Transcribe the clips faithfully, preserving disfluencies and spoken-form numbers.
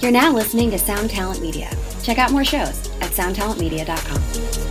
You're now listening to Sound Talent Media. Check out more shows at sound talent media dot com.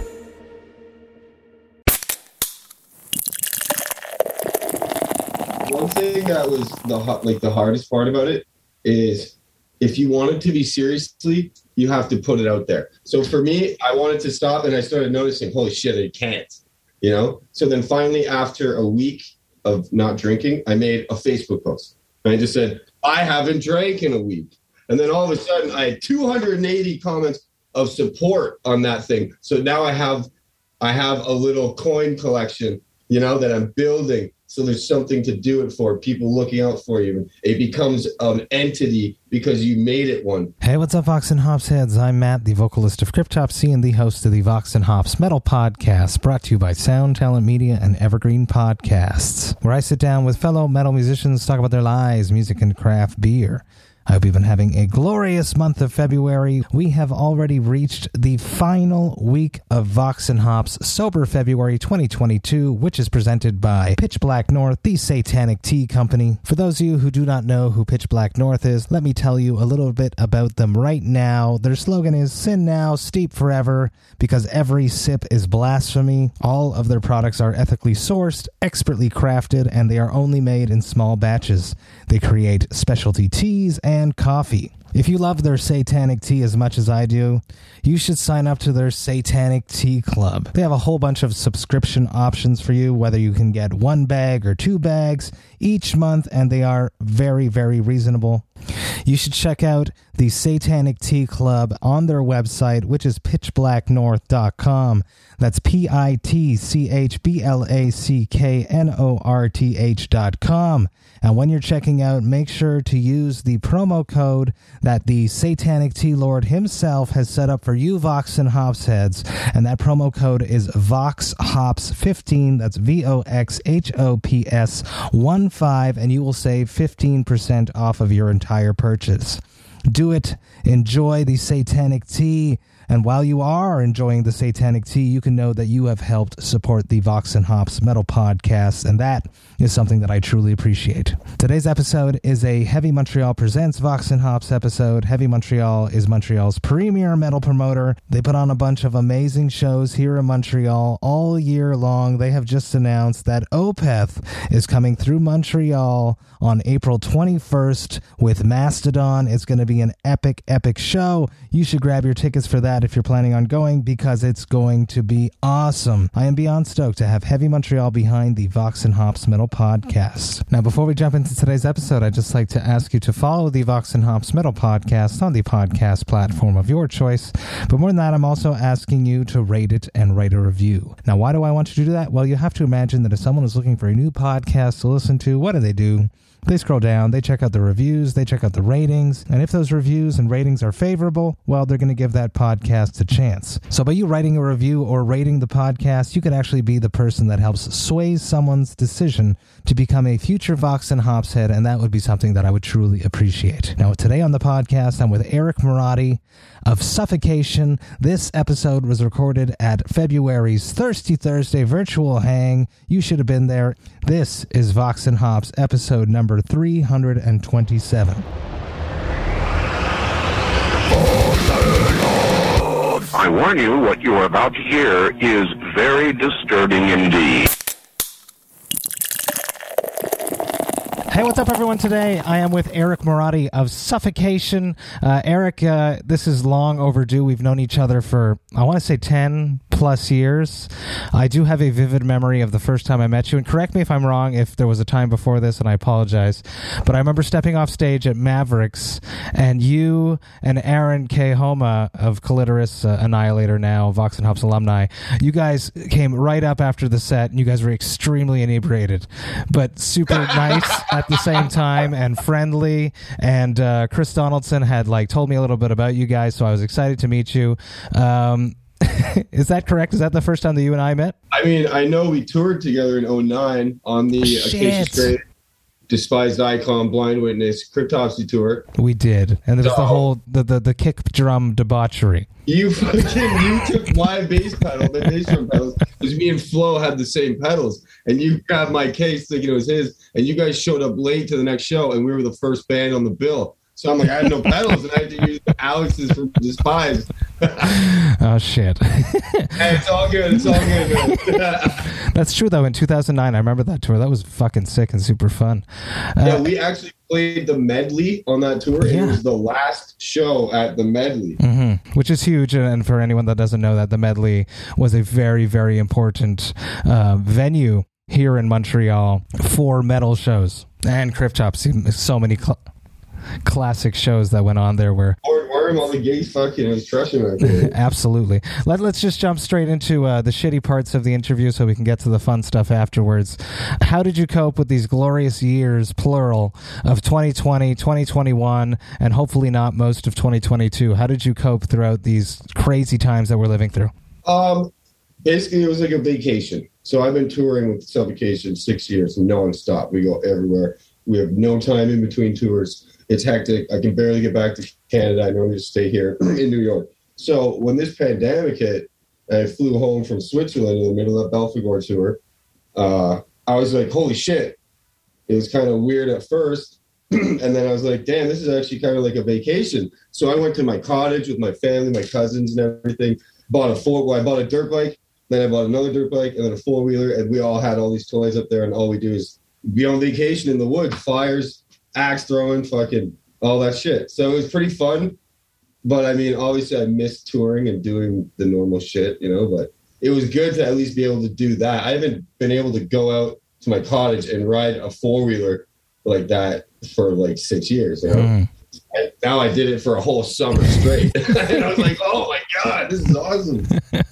One thing that was the like the hardest part about it is if you want it to be seriously, you have to put it out there. So for me, I wanted to stop and I started noticing, holy shit, I can't, you know? So then finally, after a week of not drinking, I made a Facebook post. And I just said, I haven't drank in a week. And then all of a sudden, I had two hundred eighty comments of support on that thing. So now I have I have a little coin collection, you know, that I'm building. So there's something to do it for, people looking out for you. It becomes an entity because you made it one. Hey, what's up, Vox and Hops heads? I'm Matt, the vocalist of Cryptopsy and the host of the Vox and Hops Metal Podcast, brought to you by Sound Talent Media and Evergreen Podcasts, where I sit down with fellow metal musicians to talk about their lives, music, and craft beer. I hope you've been having a glorious month of February. We have already reached the final week of Vox and Hops Sober February twenty twenty-two, which is presented by Pitch Black North, the Satanic Tea Company. For those of you who do not know who Pitch Black North is, let me tell you a little bit about them right now. Their slogan is Sin Now, Steep Forever, because every sip is blasphemy. All of their products are ethically sourced, expertly crafted, and they are only made in small batches. They create specialty teas and and coffee. If you love their Satanic Tea as much as I do, you should sign up to their Satanic Tea Club. They have a whole bunch of subscription options for you, whether you can get one bag or two bags each month, and they are very, very reasonable. You should check out the Satanic Tea Club on their website, which is pitch black north dot com. That's P I T C H B L A C K N O R T H dot com. And when you're checking out, make sure to use the promo code that the Satanic Tea Lord himself has set up for you Vox and Hops heads. And that promo code is Vox Hops fifteen. That's V O X H O P S one five. And you will save fifteen percent off of your entire purchase. Do it. Enjoy the Satanic Tea. And while you are enjoying the Satanic Tea, you can know that you have helped support the Vox and Hops Metal Podcast, and that is something that I truly appreciate. Today's episode is a Heavy Montreal Presents Vox and Hops episode. Heavy Montreal is Montreal's premier metal promoter. They put on a bunch of amazing shows here in Montreal all year long. They have just announced that Opeth is coming through Montreal on April twenty-first with Mastodon. It's going to be an epic, epic show. You should grab your tickets for that if you're planning on going, because it's going to be awesome. I am beyond stoked to have Heavy Montreal behind the Vox and Hops Metal Podcast. Now, before we jump into today's episode, I'd just like to ask you to follow the Vox and Hops Metal Podcast on the podcast platform of your choice. But more than that, I'm also asking you to rate it and write a review. Now, why do I want you to do that? Well, you have to imagine that if someone is looking for a new podcast to listen to, what do they do? They scroll down, they check out the reviews, they check out the ratings, and if those reviews and ratings are favorable, well, they're going to give that podcast a chance. So by you writing a review or rating the podcast, you could actually be the person that helps sway someone's decision to become a future Vox and Hops head, and that would be something that I would truly appreciate. Now, today on the podcast, I'm with Eric Marotti of Suffocation. This episode was recorded at February's Thirsty Thursday virtual hang. You should have been there. This is Vox and Hops episode number three hundred twenty-seven. I warn you, what you are about to hear is very disturbing indeed. Hey, what's up, everyone? Today, I am with Eric Marotti of Suffocation. Uh, Eric, uh, this is long overdue. We've known each other for, I want to say, ten plus years. I do have a vivid memory of the first time I met you, and correct me if I'm wrong if there was a time before this, and I apologize, but I remember stepping off stage at Mavericks, and you and Aaron K. Homa of Clitoris uh, Annihilator, now Vox and Hops alumni, you guys came right up after the set, and you guys were extremely inebriated, but super nice at the same time and friendly. And uh, Chris Donaldson had like told me a little bit about you guys, so I was excited to meet you. Um, is that correct? Is that the first time that you and I met? I mean, I know we toured together in oh nine on the Acacia Strain, Despised Icon, Blind Witness, Cryptopsy tour. We did. And there was so, the whole, the, the, the kick drum debauchery. You fucking, you took my bass pedal, the bass drum pedals, because me and Flo had the same pedals, and you grabbed my case thinking it was his, and you guys showed up late to the next show, and we were the first band on the bill. So I'm like, I had no pedals, and I had to use Alex's from Despise. Oh shit! Hey, it's all good. It's all good, man. That's true though. In two thousand nine, I remember that tour. That was fucking sick and super fun. Uh, Yeah, we actually played the medley on that tour. Yeah. It was the last show at the medley. Mm-hmm. Which is huge, and for anyone that doesn't know that, the medley was a very, very important uh, venue here in Montreal for metal shows and Crypt Chops. So many cl- classic shows that went on there where Lord Worm, all the gays fucking was crushing right there. absolutely. Let, let's just jump straight into uh, the shitty parts of the interview so we can get to the fun stuff afterwards. How did you cope with these glorious years, plural, of twenty twenty, twenty twenty-one, and hopefully not most of twenty twenty-two? How did you cope throughout these crazy times that we're living through? Um, basically, it was like a vacation. So I've been touring with Suffocation six years, nonstop. We go everywhere. We have no time in between tours. It's hectic. I can barely get back to Canada. I normally just stay here in New York. So when this pandemic hit, and I flew home from Switzerland in the middle of that Belfagor tour, uh, I was like, holy shit. It was kind of weird at first. And then I was like, damn, this is actually kind of like a vacation. So I went to my cottage with my family, my cousins and everything. Bought a four, well, I bought a dirt bike. Then I bought another dirt bike and then a four-wheeler. And we all had all these toys up there. And all we do is be on vacation in the woods, fires, axe throwing, fucking all that shit. So it was pretty fun. But I mean, obviously I missed touring and doing the normal shit, you know, but it was good to at least be able to do that. I haven't been able to go out to my cottage and ride a four-wheeler like that for like six years, you know. Mm. And now I did it for a whole summer straight. And I was like, oh my God, this is awesome.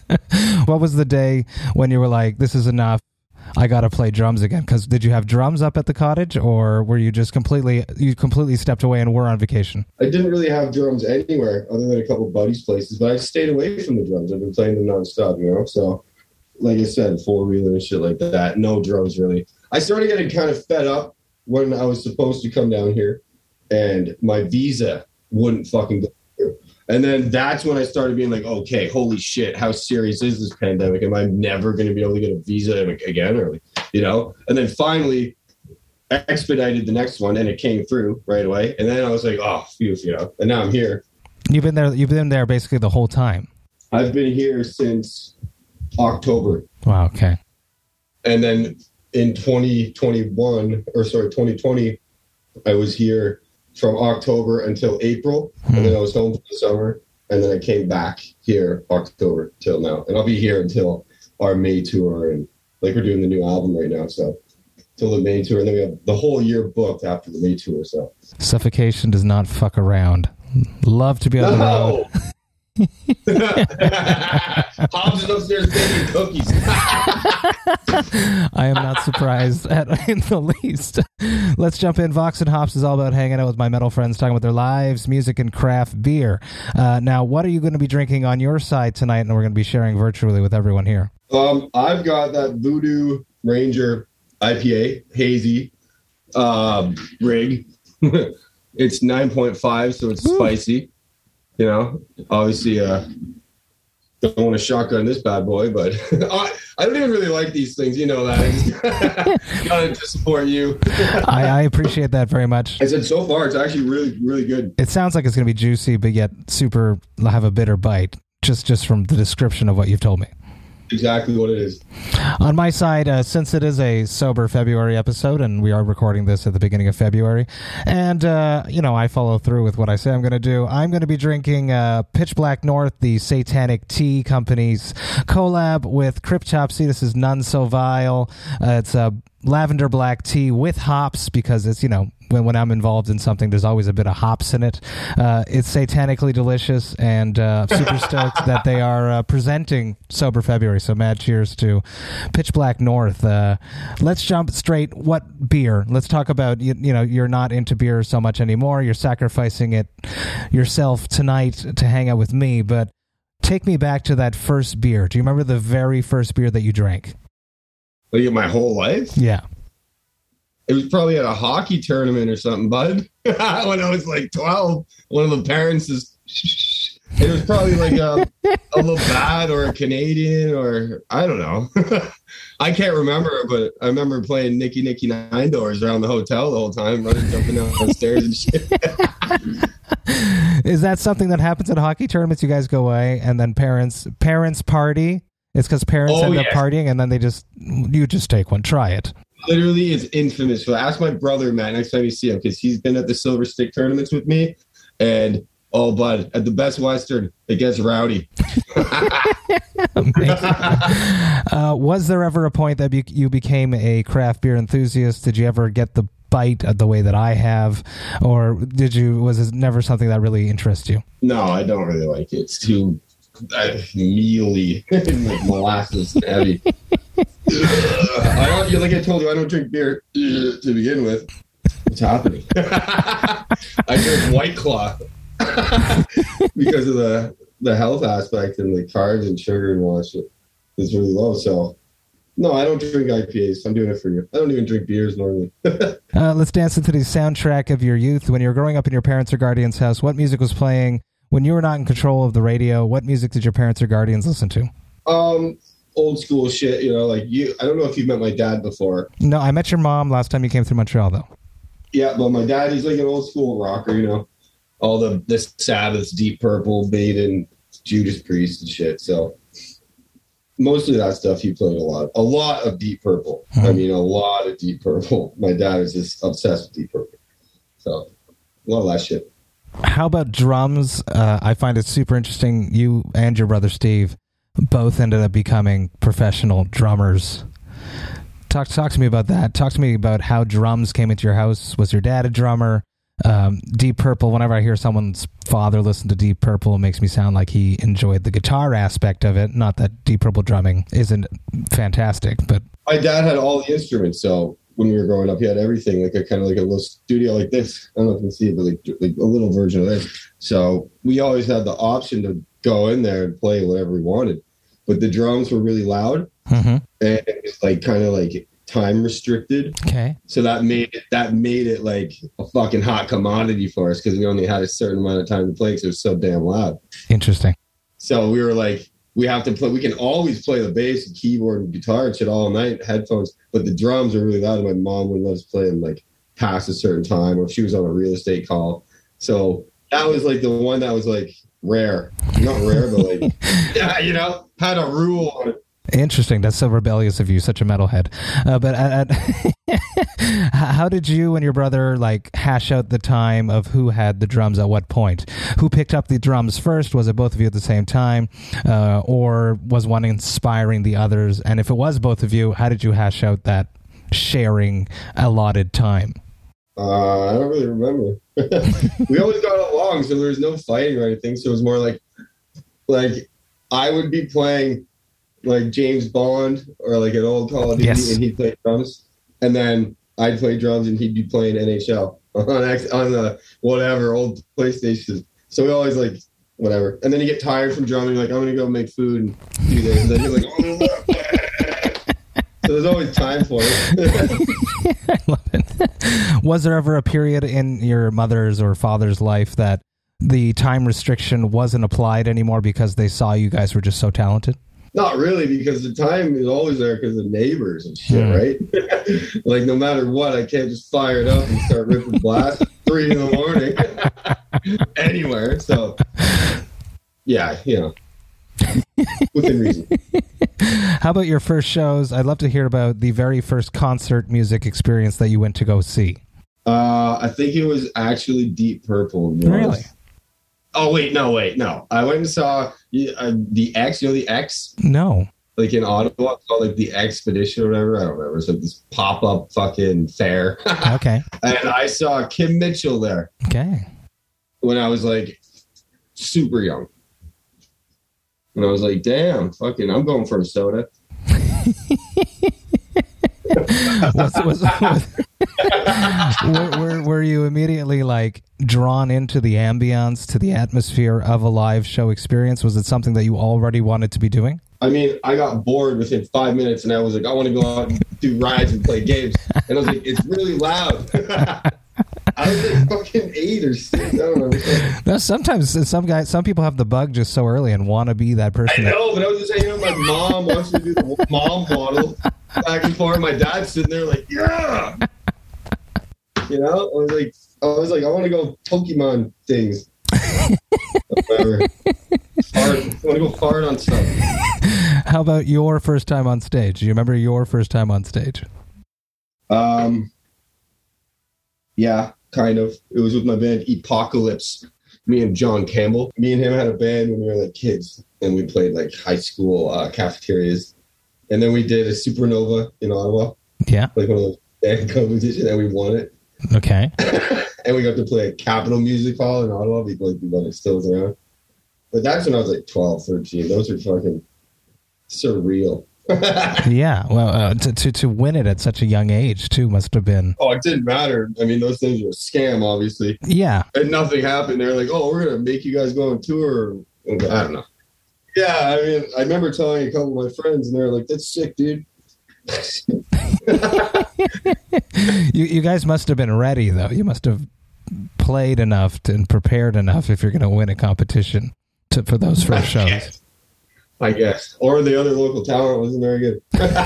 What was the day when you were like, this is enough, I got to play drums again? Because did you have drums up at the cottage, or were you just completely, you completely stepped away and were on vacation? I didn't really have drums anywhere other than a couple buddies' places, but I stayed away from the drums. I've been playing them nonstop, you know? So, like I said, four-wheeler and shit like that. No drums, really. I started getting kind of fed up when I was supposed to come down here, and my visa wouldn't fucking go through. And then that's when I started being like, okay, holy shit, how serious is this pandemic? Am I never going to be able to get a visa again? Or, you know? And then finally expedited the next one, and it came through right away. And then I was like, oh, phew, you know. And now I'm here. You've been there. You've been there basically the whole time. I've been here since October. Wow. Okay. And then in twenty twenty-one, or sorry, twenty twenty, I was here from October until April, hmm. and then I was home for the summer, and then I came back here October till now, and I'll be here until our May tour, and like we're doing the new album right now, so till the May tour, and then we have the whole year booked after the May tour. So Suffocation does not fuck around. Love to be on the road. Hobbs is upstairs baking cookies. I am not surprised at in the least. Let's jump in. Vox and Hops is all about hanging out with my metal friends, talking about their lives, music, and craft beer. Uh, now, what are you going to be drinking on your side tonight? And we're going to be sharing virtually with everyone here. Um, I've got that Voodoo Ranger I P A hazy uh, rig. It's nine point five, so it's Woo. spicy. You know, obviously, uh, don't want to shotgun this bad boy, but I, I don't even really like these things. You know that. I got to support you. I, I appreciate that very much. I said so far, it's actually really, really good. It sounds like it's going to be juicy, but yet super, have a bitter bite, just, just from the description of what you've told me. Exactly what it is. On my side, uh, since it is a sober February episode, and we are recording this at the beginning of February, and, uh, you know, I follow through with what I say I'm going to do, I'm going to be drinking uh, Pitch Black North, the Satanic Tea Company's collab with Crypt Chops. This is None So Vile. Uh, it's a lavender black tea with hops, because it's, you know, when, when I'm involved in something, there's always a bit of hops in it. Uh, it's satanically delicious, and uh, super stoked that they are uh, presenting Sober February. So mad cheers to Pitch Black North. Uh, let's jump straight. What beer? Let's talk about, you, you know, you're not into beer so much anymore. You're sacrificing it yourself tonight to hang out with me. But take me back to that first beer. Do you remember the very first beer that you drank? Like my whole life? Yeah. It was probably at a hockey tournament or something, bud. When I was like twelve, one of the parents is. It was probably like a, a Labatt or a Canadian, or I don't know. I can't remember, but I remember playing Nicky Nicky Nine Doors around the hotel the whole time, running, jumping down the stairs and shit. Is that something that happens at hockey tournaments? You guys go away and then parents parents party? It's because parents Oh, end yeah. up partying and then they just, you just take one, try it. Literally, it's infamous. So ask my brother, Matt, next time you see him, because he's been at the Silver Stick tournaments with me. And, oh, bud, at the Best Western, it gets rowdy. uh, was there ever a point that be- you became a craft beer enthusiast? Did you ever get the bite the way that I have? Or did you, was it never something that really interests you? No, I don't really like it. It's too uh, mealy and like molasses heavy. I don't, like I told you, I don't drink beer to begin with. What's happening? I drink White Claw because of the the health aspect and the carbs and sugar and all that shit is really low. So, no, I don't drink I P As. I'm doing it for you. I don't even drink beers normally. uh, let's dance into the soundtrack of your youth. When you were growing up in your parents' or guardians' house, what music was playing? When you were not in control of the radio, what music did your parents or guardians listen to? Um, old school shit, you know, like you. I don't know if you've met my dad before. No, I met your mom last time you came through Montreal, though. Yeah, but my dad, he's like an old school rocker, you know. All the, the Sabbaths, Deep Purple, Maiden, Judas Priest and shit. So mostly that stuff he played a lot. A lot of Deep Purple. Hmm. I mean, a lot of Deep Purple. My dad is just obsessed with Deep Purple. So a lot of that shit. How about drums? Uh, I find it super interesting. You and your brother Steve both ended up becoming professional drummers. Talk talk to me about that. Talk to me about how drums came into your house. Was your dad a drummer? Um, Deep Purple, whenever I hear someone's father listen to Deep Purple, it makes me sound like he enjoyed the guitar aspect of it. Not that Deep Purple drumming isn't fantastic, but... My dad had all the instruments, so when we were growing up, he had everything, like a kind of like a little studio like this. I don't know if you can see it, but like, like a little version of this. So we always had the option to go in there and play whatever we wanted. But the drums were really loud, mm-hmm. and it was like kind of like time restricted. Okay. So that made it that made it like a fucking hot commodity for us because we only had a certain amount of time to play because it was so damn loud. Interesting. So we were like, we have to play. We can always play the bass and keyboard and guitar and shit all night, headphones. But the drums are really loud, and my mom wouldn't let us play them like past a certain time, or if she was on a real estate call. So that was like the one that was like rare, not rare, but like yeah, you know, had a rule on it. Interesting. That's so rebellious of you, such a metalhead. Uh, but at, at how did you and your brother like hash out the time of who had the drums at what point? Who picked up the drums first? Was it both of you at the same time, uh, or was one inspiring the others? And if it was both of you, how did you hash out that sharing allotted time? Uh, I don't really remember. We always got along, so there was no fighting or anything. So it was more like, like I would be playing like James Bond or like an old Call of Duty, yes. and he'd play drums, and then I'd play drums and he'd be playing N H L on X, on the whatever old PlayStation. So we always like whatever, and then you get tired from drumming, like I'm gonna go make food and do this, and then you're like, oh. So there's always time for it. I love it. Was there ever a period in your mother's or father's life that the time restriction wasn't applied anymore because they saw you guys were just so talented? Not really, because the time is always there because of neighbors and shit, yeah. Right? Like, no matter what, I can't just fire it up and start ripping blasts at three in the morning anywhere. So, yeah, you know, within reason. How about your first shows? I'd love to hear about the very first concert music experience that you went to go see. Uh, I think it was actually Deep Purple. Really? Oh, wait, no, wait, no. I went and saw uh, the X, you know the X? No. Like in Ottawa, it's called like the Expedition or whatever. I don't remember. It's like this pop-up fucking fair. Okay. And I saw Kim Mitchell there. Okay. When I was like super young. And I was like, damn, fucking, I'm going for a soda. was, was, was, were, were, were you immediately like drawn into the ambience, to the atmosphere of a live show experience? Was it something that you already wanted to be doing? I mean, I got bored within five minutes and I was like, I want to go out and do rides and play games. And I was like, it's really loud. I was like fucking eight or six. I don't know. No, sometimes some guys, some people have the bug just so early and want to be that person. I know, but I was just saying, you know, my mom wants me to do the mom model back and forth. My dad's sitting there like, yeah. You know, I was like, I was like, I want to go Pokemon things. Whatever. Fart. I want to go fart on stuff. How about your first time on stage? Do you remember your first time on stage? Um, yeah, kind of. It was with my band Apocalypse. Me and John Campbell. Me and him had a band when we were like kids, and we played like high school uh, cafeterias. And then we did a Supernova in Ottawa. Yeah. Like one of those band competitions, and we won it. Okay. And we got to play at Capitol Music Hall in Ottawa because when it still was around. But that's when I was like twelve, thirteen. Those are fucking surreal. Yeah. Well, uh, to, to to win it at such a young age, too, must have been... Oh, it didn't matter. I mean, those things were a scam, obviously. Yeah. And nothing happened. They're like, oh, we're going to make you guys go on tour. I don't know. Yeah, I mean, I remember telling a couple of my friends, and they're like, that's sick, dude. you you guys must have been ready, though. You must have played enough to, and prepared enough if you're going to win a competition to, for those first shows. Yes. I guess. Or the other local talent wasn't very good.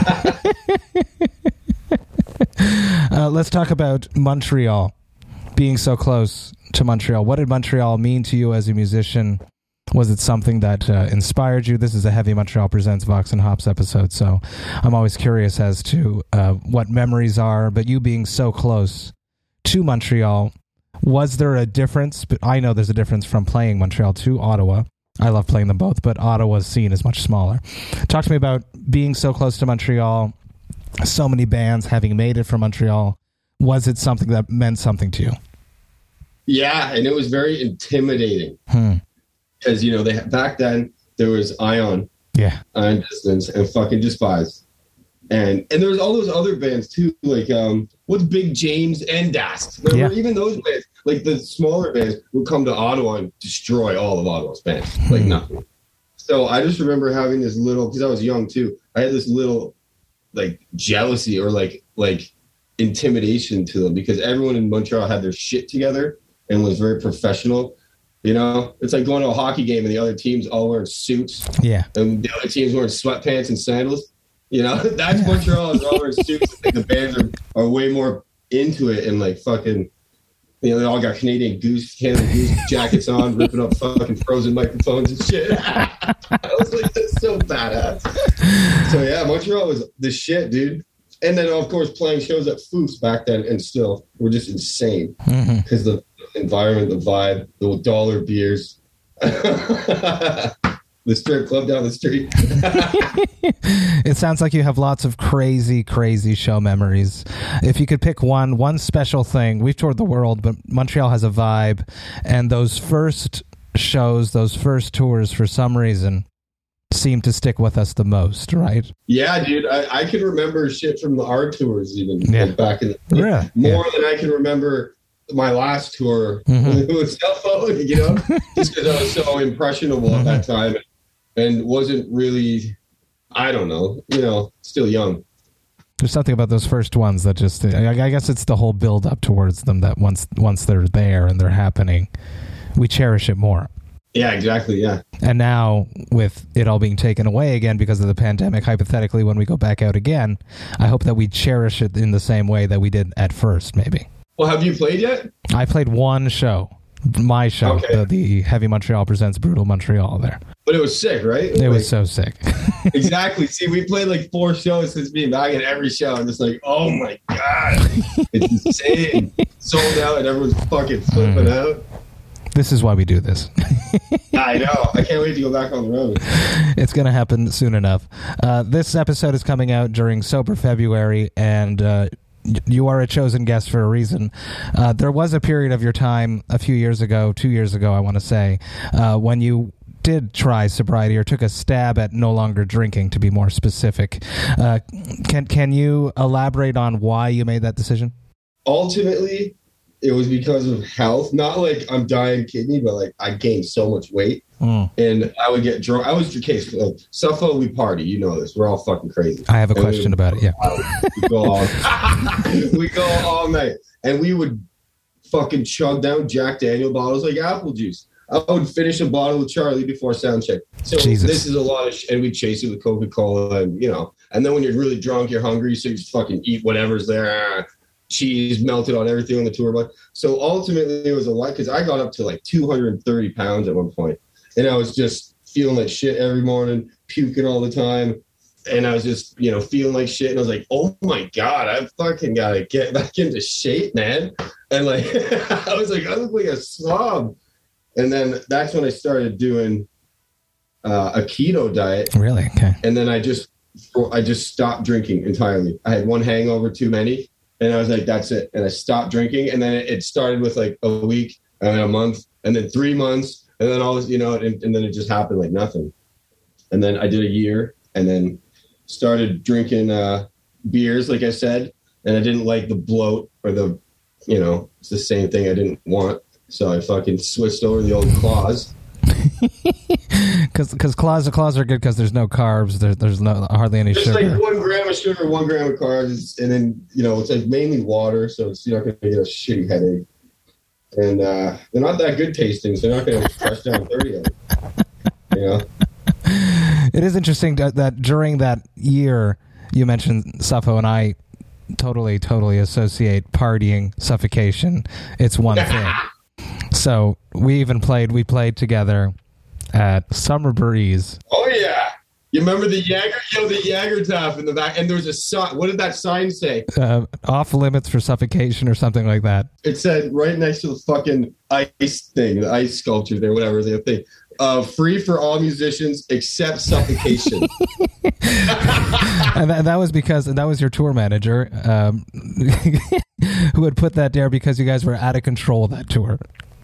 uh, let's talk about Montreal, being so close to Montreal. What did Montreal mean to you as a musician? Was it something that uh, inspired you? This is a Heavy Montreal Presents Vox and Hops episode, so I'm always curious as to uh, what memories are. But you being so close to Montreal, was there a difference? But I know there's a difference from playing Montreal to Ottawa. I love playing them both, but Ottawa's scene is much smaller. Talk to me about being so close to Montreal, so many bands having made it from Montreal. Was it something that meant something to you? Yeah, and it was very intimidating. Hmm. Because, you know, they back then, there was Ion, yeah, Ion Distance, and fucking Despise. And and there was all those other bands, too, like, um, what's Big James and Dast. Remember, yeah. Even those bands, like the smaller bands, would come to Ottawa and destroy all of Ottawa's bands. Like, hmm. nothing. So I just remember having this little, because I was young, too, I had this little, like, jealousy or, like, like intimidation to them, because everyone in Montreal had their shit together and was very professional. You know, it's like going to a hockey game and the other team's all wearing suits. Yeah. And the other team's wearing sweatpants and sandals. You know, that's yeah. Montreal is all wearing suits. And the bands are, are way more into it and like fucking, you know, they all got Canadian Goose, Canada Goose jackets on, ripping up fucking Frozen microphones and shit. I was like, that's so badass. So yeah, Montreal was the shit, dude. And then, of course, playing shows at Foofs back then and still were just insane because mm-hmm. the environment, the vibe, the dollar beers, the strip club down the street. It sounds like you have lots of crazy, crazy show memories. If you could pick one, one special thing, we've toured the world, but Montreal has a vibe, and those first shows, those first tours, for some reason, seem to stick with us the most, right? Yeah, dude. I, I can remember shit from the art tours even yeah. like back in the yeah. more yeah. than I can remember my last tour mm-hmm. with cell phone, you know, just because I was so impressionable mm-hmm. at that time and wasn't really, I don't know, you know, still young. There's something about those first ones that just, I, I guess it's the whole build up towards them that once once they're there and they're happening, we cherish it more. Yeah, exactly, yeah. And now, with it all being taken away again because of the pandemic, hypothetically, when we go back out again, I hope that we cherish it in the same way that we did at first, maybe. Well, have you played yet? I played one show, my show, okay. the, the Heavy Montreal Presents Brutal Montreal there. But it was sick, right? It like, was so sick. Exactly. See, we played like four shows since being back at every show. I'm just like, oh my God. It's insane. Sold out and everyone's fucking flipping mm. out. This is why we do this. I know. I can't wait to go back on the road. It's going to happen soon enough. Uh, this episode is coming out during Sober February, and uh, you are a chosen guest for a reason. Uh, there was a period of your time a few years ago, two years ago, I want to say, uh, when you did try sobriety or took a stab at no longer drinking, to be more specific. Uh, can can you elaborate on why you made that decision? Ultimately, it was because of health. Not like I'm dying kidney, but like I gained so much weight. Mm. And I would get drunk. I was the case. Like, Suffolk, we party. You know this. We're all fucking crazy. I have a and question we, about it, yeah. We go, all, we go all night. And we would fucking chug down Jack Daniel bottles like apple juice. I would finish a bottle with Charlie before sound check. So Jesus. This is a lot of shit. And we chase it with Coca-Cola and, you know. And then when you're really drunk, you're hungry, so you just fucking eat whatever's there. cheese melted on everything on the tour bus. So ultimately it was a lot because I got up to like two hundred thirty pounds at one point, and I was just feeling like shit every morning, puking all the time. And I was just, you know, feeling like shit. And I was like, oh my God, I fucking got to get back into shape, man. And like, I was like, I look like a slob. And then that's when I started doing uh, a keto diet. Really? Okay. And then I just, I just stopped drinking entirely. I had one hangover too many. And I was like, that's it. And I stopped drinking. And then it, it started with like a week and then a month and then three months. And then all this, you know, and, and then it just happened like nothing. And then I did a year and then started drinking uh, beers, like I said, and I didn't like the bloat or the, you know, it's the same thing I didn't want. So I fucking switched over to the old claws. Because because claws, claws are good because there's no carbs, there, there's no hardly any Just sugar. Just like one gram of sugar, one gram of carbs, and then, you know, it's like mainly water, so it's, you're not going to get a shitty headache. And uh, they're not that good tasting, so they're not going to crush down thirty of them. You know? It is interesting that, that during that year you mentioned Suffo, and I totally, totally associate partying, suffocation. It's one thing. So we even played, we played together at Summer Breeze. Oh, yeah. You remember the Jaeger? You know, the Jagertop in the back. And there was a sign. What did that sign say? Uh, off limits for suffocation or something like that. It said right next to the fucking ice thing, the ice sculpture there, whatever the thing. Uh, free for all musicians except suffocation. And that, that was because that was your tour manager um, who had put that there because you guys were out of control that tour.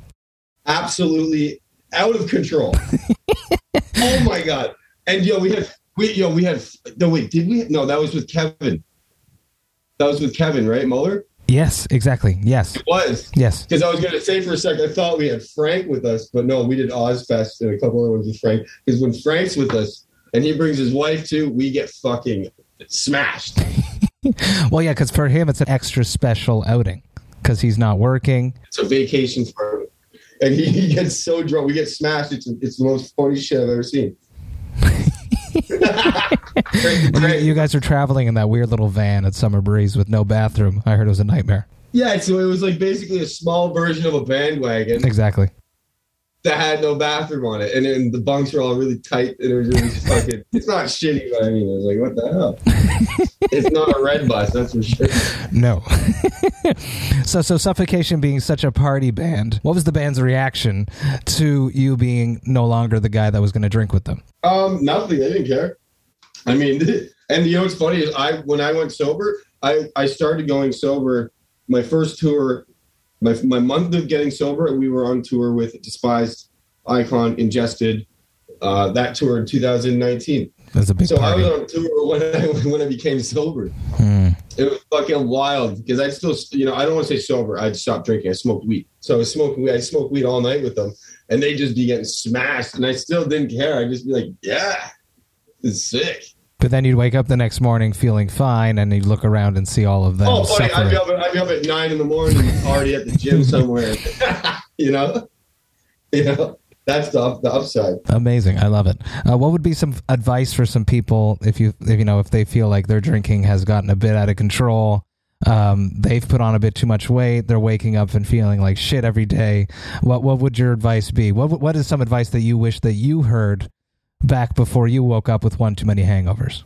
Absolutely out of control. Oh my God. And yo, we had we yo we had no wait, did we? No, that was with Kevin. That was with Kevin, right, Muller? Yes, exactly. Yes. It was. Yes. Because I was going to say for a second, I thought we had Frank with us, but no, we did Ozfest and a couple other ones with Frank. Because when Frank's with us and he brings his wife too, we get fucking smashed. Well, yeah, because for him, it's an extra special outing because he's not working. It's a vacation for him. And he, he gets so drunk. We get smashed. It's, it's the most funny shit I've ever seen. Great, great. You, you guys are traveling in that weird little van at Summer Breeze with no bathroom. I heard it was a nightmare. Yeah, so it was like basically a small version of a bandwagon. Exactly. That had no bathroom on it. And then the bunks were all really tight. And it was really fucking, it's not shitty, but I mean, I was like, what the hell? It's not a red bus, that's for sure. No. so, so Suffocation being such a party band, what was the band's reaction to you being no longer the guy that was going to drink with them? Um, nothing. They didn't care. I mean, and you know what's funny is I when I went sober, I, I started going sober. My first tour, my my month of getting sober, we were on tour with Despised, Icon, Ingested. Uh, that tour in two thousand nineteen. That's a big so party. I was on tour when I when I became sober. Hmm. It was fucking wild because I still, you know, I don't want to say sober. I'd stopped drinking. I smoked weed. So I was smoking weed. I smoked weed all night with them, and they just be getting smashed, and I still didn't care. I'd just be like, yeah, it's sick. But then you'd wake up the next morning feeling fine, and you'd look around and see all of them. Oh, funny! suffering. I'd be, up at, I'd be up at nine in the morning, already at the gym somewhere. you know, you know, that's the up, the upside. Amazing, I love it. Uh, what would be some advice for some people if you, if, you know, if they feel like their drinking has gotten a bit out of control? Um, they've put on a bit too much weight. They're waking up and feeling like shit every day. What what would your advice be? What what is some advice that you wish that you heard back before you woke up with one too many hangovers?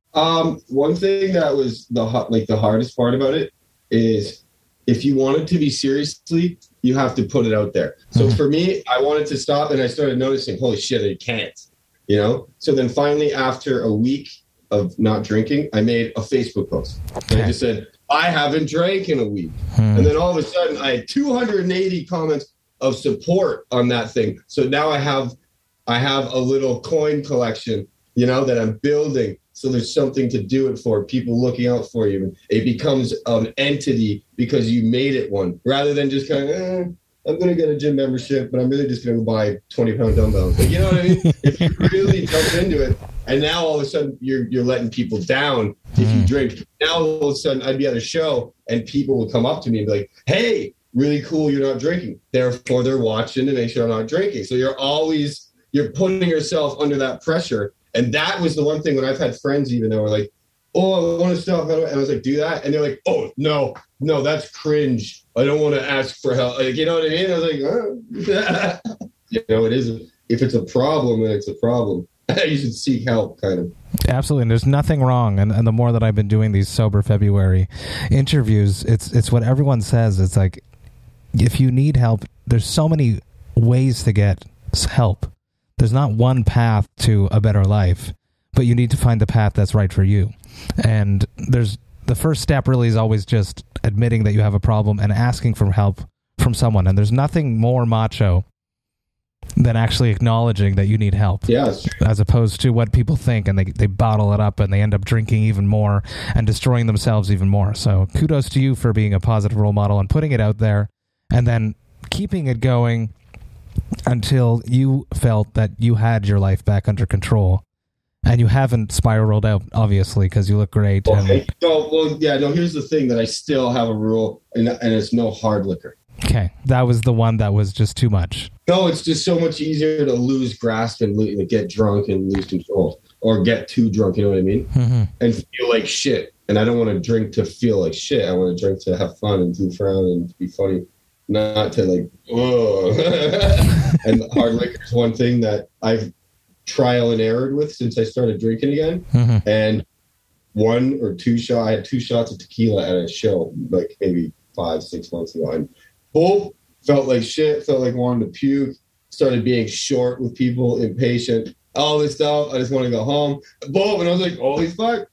Um, one thing that was the like the hardest part about it is if you want it to be seriously, you have to put it out there. So mm-hmm. for me, I wanted to stop, and I started noticing, holy shit, I can't. You know. So then finally, after a week of not drinking, I made a Facebook post. Okay. And I just said, I haven't drank in a week. Hmm. And then all of a sudden I had two hundred eighty comments of support on that thing. So now I have I have a little coin collection, you know, that I'm building. So there's something to do it for, people looking out for you. It becomes an entity because you made it one, rather than just kind of, eh, I'm going to get a gym membership, but I'm really just going to buy twenty pound dumbbells. Like, you know what I mean? If you really jump into it, and now all of a sudden you're you're letting people down if you drink. Now all of a sudden I'd be at a show and people will come up to me and be like, hey, really cool, you're not drinking. Therefore they're watching to make sure I'm not drinking. So you're always, you're putting yourself under that pressure. And that was the one thing when I've had friends even that were like, oh, I want to stop. And I was like, do that. And they're like, oh, no, no, that's cringe. I don't want to ask for help. Like, you know what I mean? I was like, oh. You know, it is. If it's a problem, then it's a problem. You should seek help, kind of. Absolutely. And there's nothing wrong. And, and the more that I've been doing these Sober February interviews, it's it's what everyone says. It's like, if you need help, there's so many ways to get help. There's not one path to a better life, but you need to find the path that's right for you. And there's the first step really is always just admitting that you have a problem and asking for help from someone. And there's nothing more macho than actually acknowledging that you need help. Yeah, as opposed to what people think, and they, they bottle it up and they end up drinking even more and destroying themselves even more. So kudos to you for being a positive role model and putting it out there and then keeping it going until you felt that you had your life back under control. And you haven't spiraled out, obviously, because you look great. Okay. And... No, well, yeah, no, here's the thing, that I still have a rule, and, and it's no hard liquor. Okay, that was the one that was just too much. No, it's just so much easier to lose grasp and lo- get drunk and lose control, or get too drunk, you know what I mean? Mm-hmm. And feel like shit. And I don't want to drink to feel like shit. I want to drink to have fun and goof around and to be funny, not to like, oh. And hard liquor is one thing that I've trial and errored with since I started drinking again. Mm-hmm. And one or two shots, I had two shots of tequila at a show, like maybe five, six months ago. And both felt like shit, felt like wanting to puke, started being short with people, impatient, all this stuff. I just want to go home. Boom. And I was like, holy fuck.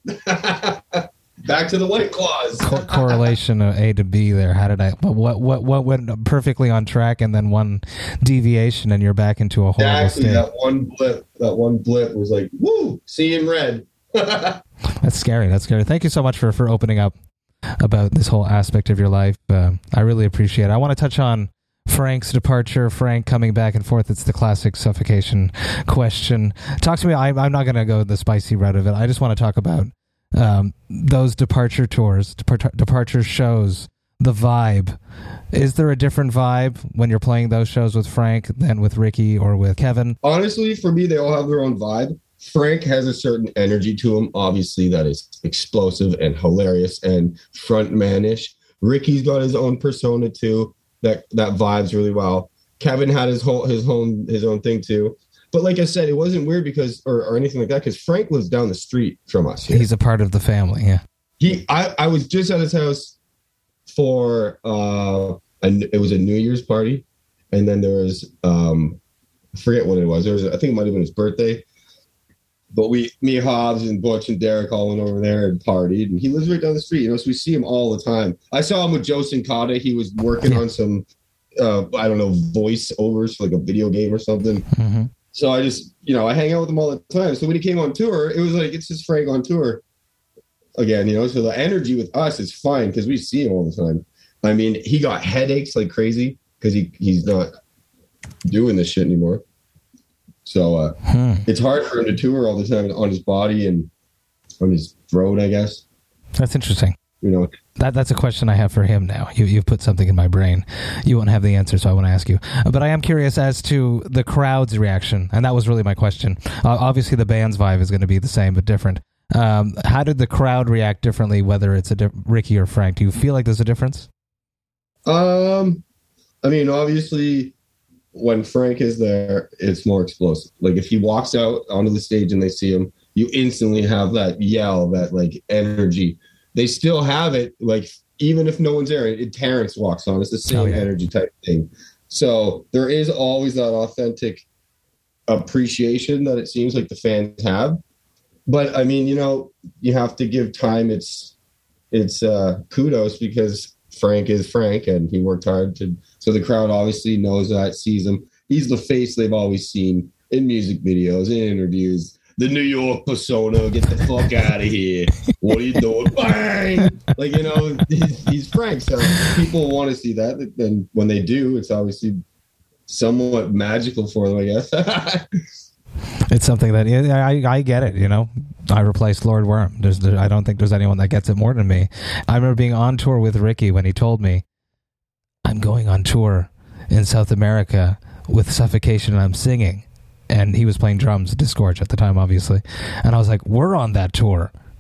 Back to the White Claws. Co- correlation of A to B there. How did I, but what, what, what went perfectly on track and then one deviation and you're back into a horrible Exactly, state? that one blip, that one blip was like, woo, seeing red. That's scary. That's scary. Thank you so much for, for opening up about this whole aspect of your life. Uh, I really appreciate it. I want to touch on Frank's departure, Frank coming back and forth. It's the classic suffocation question. Talk to me. I, I'm not going to go the spicy route of it. I just want to talk about um, those departure tours, depart- departure shows, the vibe. Is there a different vibe when you're playing those shows with Frank than with Ricky or with Kevin? Honestly, for me, they all have their own vibe. Frank has a certain energy to him, obviously, that is explosive and hilarious and frontman-ish. Ricky's got his own persona too. That that vibes really well. Kevin had his whole his own his own thing too. But like I said, it wasn't weird because or, or anything like that because Frank lives down the street from us. Here. He's a part of the family. Yeah. He I, I was just at his house for uh a, it was a New Year's party, and then there was um I forget what it was. There was I think it might have been his birthday. But we, me, Hobbs, and Butch and Derek all went over there and partied. And he lives right down the street, you know, so we see him all the time. I saw him with Joe Sincata. He was working on some, uh, I don't know, voiceovers for like a video game or something. Mm-hmm. So I just, you know, I hang out with him all the time. So when he came on tour, it was like, it's just Frank on tour again, you know. So the energy with us is fine because we see him all the time. I mean, he got headaches like crazy because he, he's not doing this shit anymore. So uh, hmm. It's hard for him to tour all the time on his body and on his throat, I guess. That's interesting. You know, that that's a question I have for him now. You, you've put something in my brain. You won't have the answer, so I want to ask you. But I am curious as to the crowd's reaction, and that was really my question. Uh, obviously, the band's vibe is going to be the same but different. Um, how did the crowd react differently, whether it's a di- Ricky or Frank? Do you feel like there's a difference? Um, I mean, obviously, when Frank is there, it's more explosive. Like if he walks out onto the stage and they see him, you instantly have that yell, that like energy. They still have it, like even if no one's there. It, Terrence walks on, it's the same oh, yeah. energy type thing. So there is always that authentic appreciation that it seems like the fans have. But I mean, you know, you have to give time. It's it's uh, kudos because Frank is Frank and he worked hard to. So the crowd obviously knows that, sees him. He's the face they've always seen in music videos, in interviews. The New York persona, get the fuck out of here. What are you doing? Bang! Like, you know, he's, he's Frank. So people want to see that. And when they do, it's obviously somewhat magical for them, I guess. It's something that, yeah, I, I get it, you know. I replaced Lord Worm. There's, there, I don't think there's anyone that gets it more than me. I remember being on tour with Ricky when he told me, I'm going on tour in South America with Suffocation and I'm singing. And he was playing drums, Disgorge at the time, obviously. And I was like, we're on that tour.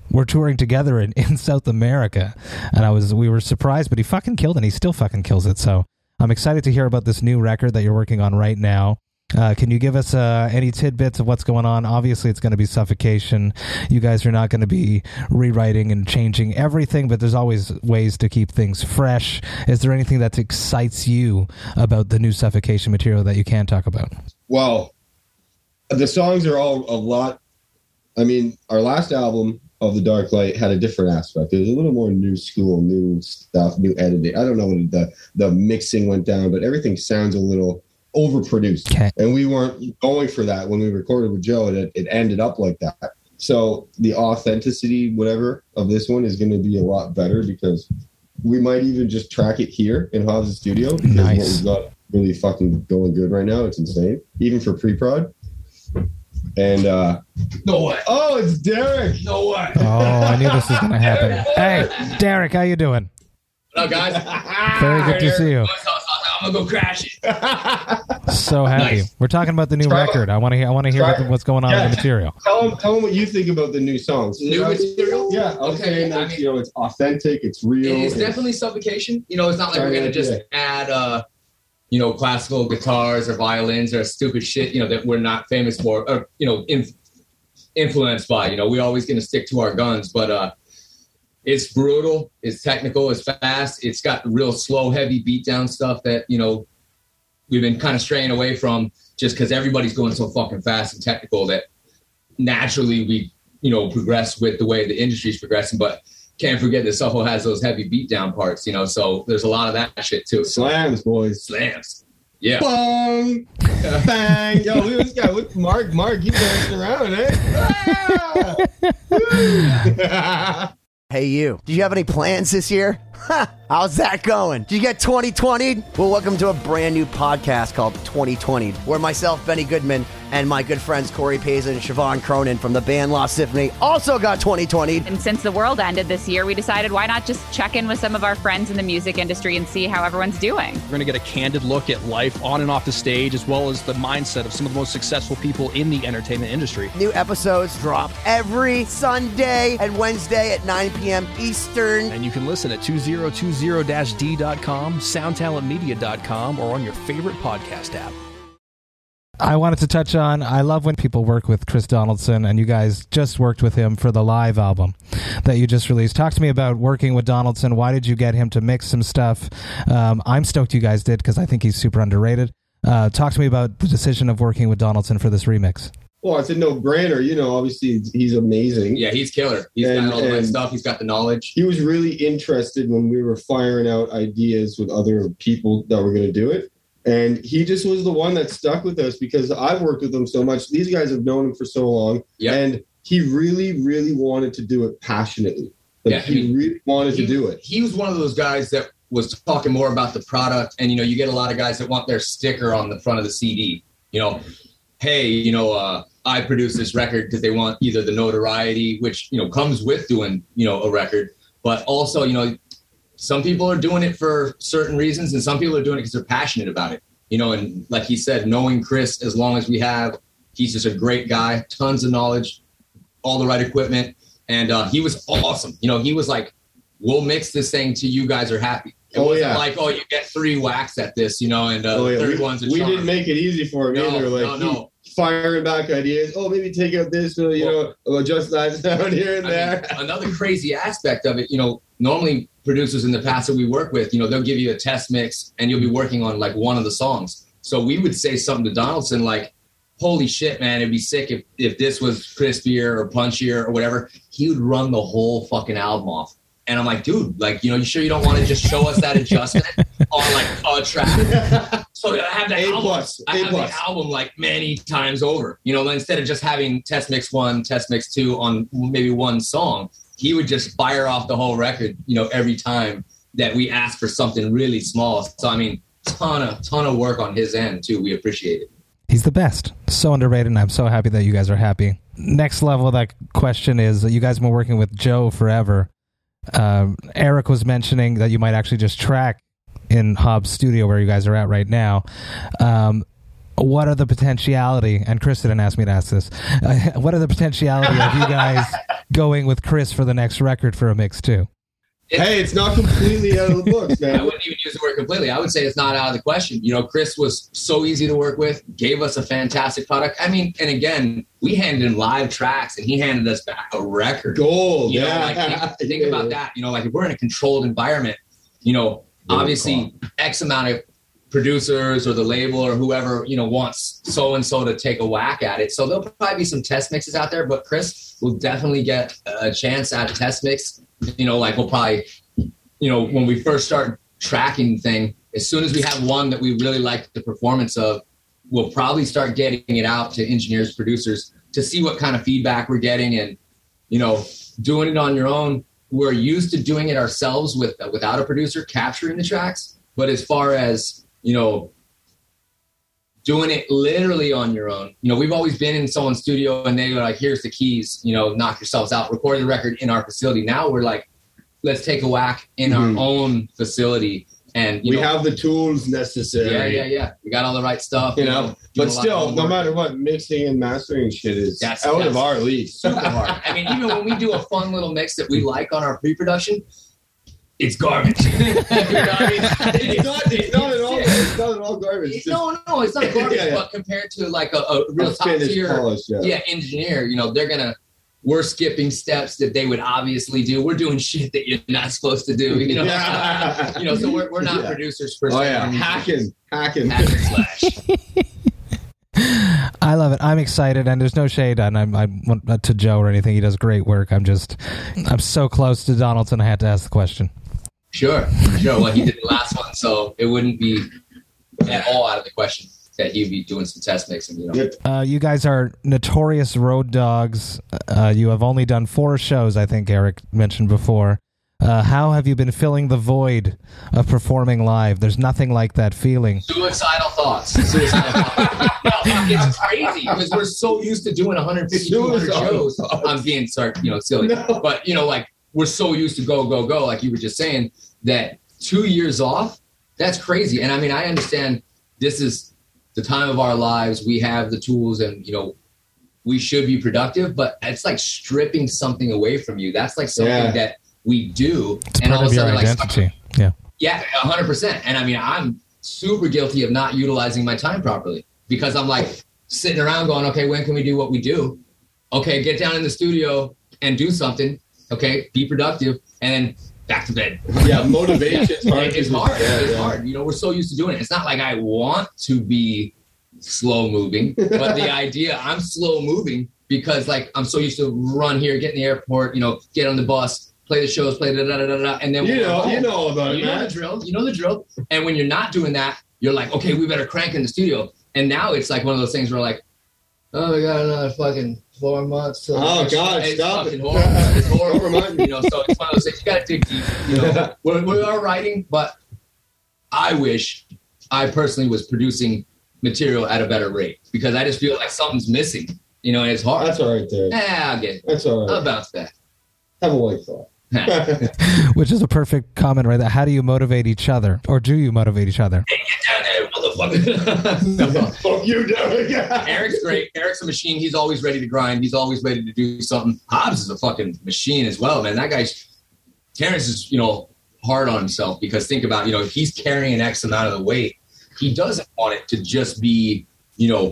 were touring together in, in South America, and I was we were surprised, but he fucking killed it, and he still fucking kills it. So I'm excited to hear about this new record that you're working on right now. Uh, can you give us uh, any tidbits of what's going on? Obviously, it's going to be Suffocation. You guys are not going to be rewriting and changing everything, but there's always ways to keep things fresh. Is there anything that excites you about the new Suffocation material that you can talk about? Well, the songs are all a lot. I mean, our last album of The Dark Light had a different aspect. It was a little more new school, new stuff, new editing. I don't know when the, the mixing went down, but everything sounds a little overproduced. Okay. And we weren't going for that when we recorded with Joe, and it, it ended up like that. So the authenticity, whatever, of this one is going to be a lot better, because we might even just track it here in Hobbs' studio, because nice. What we've got really fucking going good right now. It's insane, even for pre-prod. And uh no way. Oh, it's Derek. No way. Oh, I knew this was gonna happen. Hey, Derek, how you doing? What up, guys? Very good to see you. I'm gonna go crash it. So happy. Nice. We're talking about the new Try record. I want to hear. I want to hear what, what's going on yeah. with the material. Tell them, tell them what you think about the new songs. New material? Yeah. I'm okay. saying that, I mean, you know, it's authentic. It's real. It's, it's definitely Suffocation. You know, it's not like we're gonna just add, uh, you know, classical guitars or violins or stupid shit. You know, that we're not famous for, or you know, inf- influenced by. You know, we're always gonna stick to our guns, but uh. It's brutal. It's technical. It's fast. It's got real slow, heavy beatdown stuff that, you know, we've been kind of straying away from just because everybody's going so fucking fast and technical that naturally we, you know, progress with the way the industry's progressing. But can't forget that Suffo has those heavy beatdown parts, you know, so there's a lot of that shit too. Slams, boys. Slams. Yeah. Bong. Bang. Yo, look at this guy. Look, Mark. Mark, you dancing around, eh? Ah! Hey, you. Do you have any plans this year? How's that going? Did you get twenty twenty? Well, welcome to a brand new podcast called twenty twenty, where myself, Benny Goodman, and my good friends Corey Payson and Siobhan Cronin from the band Lost Symphony also got twenty twenty. And since the world ended this year, we decided why not just check in with some of our friends in the music industry and see how everyone's doing. We're going to get a candid look at life on and off the stage, as well as the mindset of some of the most successful people in the entertainment industry. New episodes drop every Sunday and Wednesday at nine p.m. Eastern. And you can listen at two thousand twenty dash d dot com, sound talent media dot com, or on your favorite podcast app. I wanted to touch on, I love when people work with Chris Donaldson, and you guys just worked with him for the live album that you just released. Talk to me about working with Donaldson. Why did you get him to mix some stuff? Um, I'm stoked you guys did, because I think he's super underrated. Uh, talk to me about the decision of working with Donaldson for this remix. Well, it's a no-brainer. You know, obviously, he's amazing. Yeah, he's killer. He's and, got all the right stuff. He's got the knowledge. He was really interested when we were firing out ideas with other people that were going to do it. And he just was the one that stuck with us, because I've worked with him so much. These guys have known him for so long. Yep. And he really, really wanted to do it passionately. Like, yeah, he I mean, really wanted he, to do it. He was one of those guys that was talking more about the product. And, you know, you get a lot of guys that want their sticker on the front of the C D. You know, hey, you know, uh, I produced this record because they want either the notoriety, which, you know, comes with doing, you know, a record, but also, you know, some people are doing it for certain reasons, and some people are doing it because they're passionate about it. You know, and like he said, knowing Chris as long as we have, he's just a great guy, tons of knowledge, all the right equipment. And uh, he was awesome. You know, he was like, we'll mix this thing till you guys are happy. It oh, wasn't yeah. like, oh, you get three whacks at this, you know, and uh, oh, yeah. third we, one's a We charm. didn't make it easy for him no, either. Like, no, no. Firing back ideas. Oh, maybe take out this, uh, you well, know, adjust that sound here and I there. Mean, another crazy aspect of it, you know, normally producers in the past that we work with, you know, they'll give you a test mix and you'll be working on like one of the songs. So we would say something to Donaldson like, holy shit, man, it'd be sick if, if this was crispier or punchier or whatever. He would run the whole fucking album off. And I'm like, dude, like, you know, you sure you don't want to just show us that adjustment on like a track? So I have the A album, plus, I A have plus. the album like many times over. You know, instead of just having test mix one, test mix two on maybe one song, he would just fire off the whole record, you know, every time that we asked for something really small. So I mean, ton of ton of work on his end too. We appreciate it. He's the best. So underrated, and I'm so happy that you guys are happy. Next level of that question is, you guys have been working with Joe forever. Uh, Eric was mentioning that you might actually just track in Hobbs' studio where you guys are at right now. Um, what are the potentiality, and Chris didn't ask me to ask this, uh, what are the potentiality of you guys going with Chris for the next record for a mix too. Hey, it's not completely out of the books, man. I wouldn't even use the word completely. I would say it's not out of the question. You know, Chris was so easy to work with, gave us a fantastic product. I mean, and again, we handed him live tracks and he handed us back a record. Gold, you know, yeah. Like, think, think yeah. about that. You know, like if we're in a controlled environment, you know, Really obviously cool. X amount of producers or the label or whoever, you know, wants so-and-so to take a whack at it. So there'll probably be some test mixes out there, but Chris will definitely get a chance at a test mix. You know, like we'll probably, you know, when we first start tracking the thing, as soon as we have one that we really like the performance of, we'll probably start getting it out to engineers, producers to see what kind of feedback we're getting. And, you know, doing it on your own, we're used to doing it ourselves with without a producer capturing the tracks. But as far as, you know, doing it literally on your own, you know, we've always been in someone's studio and they were like, here's the keys, you know, knock yourselves out, record the record in our facility. Now we're like, let's take a whack in mm-hmm. our own facility. And you we know, have the tools necessary. Yeah, yeah, yeah. We got all the right stuff. You, you know, know but still, no matter what, mixing and mastering shit is that's, out that's of our league. Super hard. I mean, even when we do a fun little mix that we like on our pre-production, it's garbage. you know what I mean? It's not, it's not at all. It's not at all garbage. It's, no, no, it's not garbage. yeah, yeah. But compared to like a, a real top tier, polish, yeah. yeah, engineer, you know, they're gonna. We're skipping steps that they would obviously do. We're doing shit that you're not supposed to do. You know, yeah. you know. So we're we're not yeah. producers per se. Oh yeah, hacking, hacking, hacking slash. I love it. I'm excited, and there's no shade on I'm, I'm not to Joe or anything. He does great work. I'm just, I'm so close to Donaldson. I had to ask the question. Sure, sure. Well, he did the last one, so it wouldn't be at all out of the question that he'd be doing some test mixing, you know. Uh, you guys are notorious road dogs. Uh, you have only done four shows, I think Eric mentioned before. Uh, how have you been filling the void of performing live? There's nothing like that feeling. Suicidal thoughts. Suicidal thoughts. No, it's crazy because we're so used to doing one fifty, two hundred shows. I'm being, sorry, you know, silly. No. But, you know, like, we're so used to go, go, go, like you were just saying, that two years off, that's crazy. And, I mean, I understand this is the time of our lives. We have the tools and, you know, we should be productive, but it's like stripping something away from you. That's like something yeah. that we do. It's and part all of, of your sudden, identity. Like, yeah. Yeah, one hundred percent. And I mean, I'm super guilty of not utilizing my time properly because I'm like sitting around going, okay, when can we do what we do? Okay, get down in the studio and do something. Okay, be productive. And then back to bed. Yeah, motivation. It's hard. It's hard. Yeah, it's yeah. hard. You know, we're so used to doing it. It's not like I want to be slow moving, but the idea I'm slow moving because like I'm so used to run here, get in the airport, you know, get on the bus, play the shows, play da da da da da, and then you know, you know about you it. You know the drill. You know the drill. And when you're not doing that, you're like, okay, we better crank in the studio. And now it's like one of those things where like, oh, we got another fucking four months. So oh God, it's stop fucking it. horrible. It's horrible. You know, so it's one of those things. You got to dig deep. You know, we're, we are writing, but I wish I personally was producing material at a better rate because I just feel like something's missing. You know, and it's hard. That's all right, there. Yeah, I'll get it. That's all right. I'll bounce back. Have a white thought. Which is a perfect comment right there. How do you motivate each other? Or do you motivate each other? Hey, get down there, motherfucker. no. Fuck you, Derek. Eric's great. Eric's a machine. He's always ready to grind. He's always ready to do something. Hobbs is a fucking machine as well, man. That guy's... Terrence is, you know, hard on himself because think about, you know, if he's carrying an X amount of the weight, he doesn't want it to just be, you know,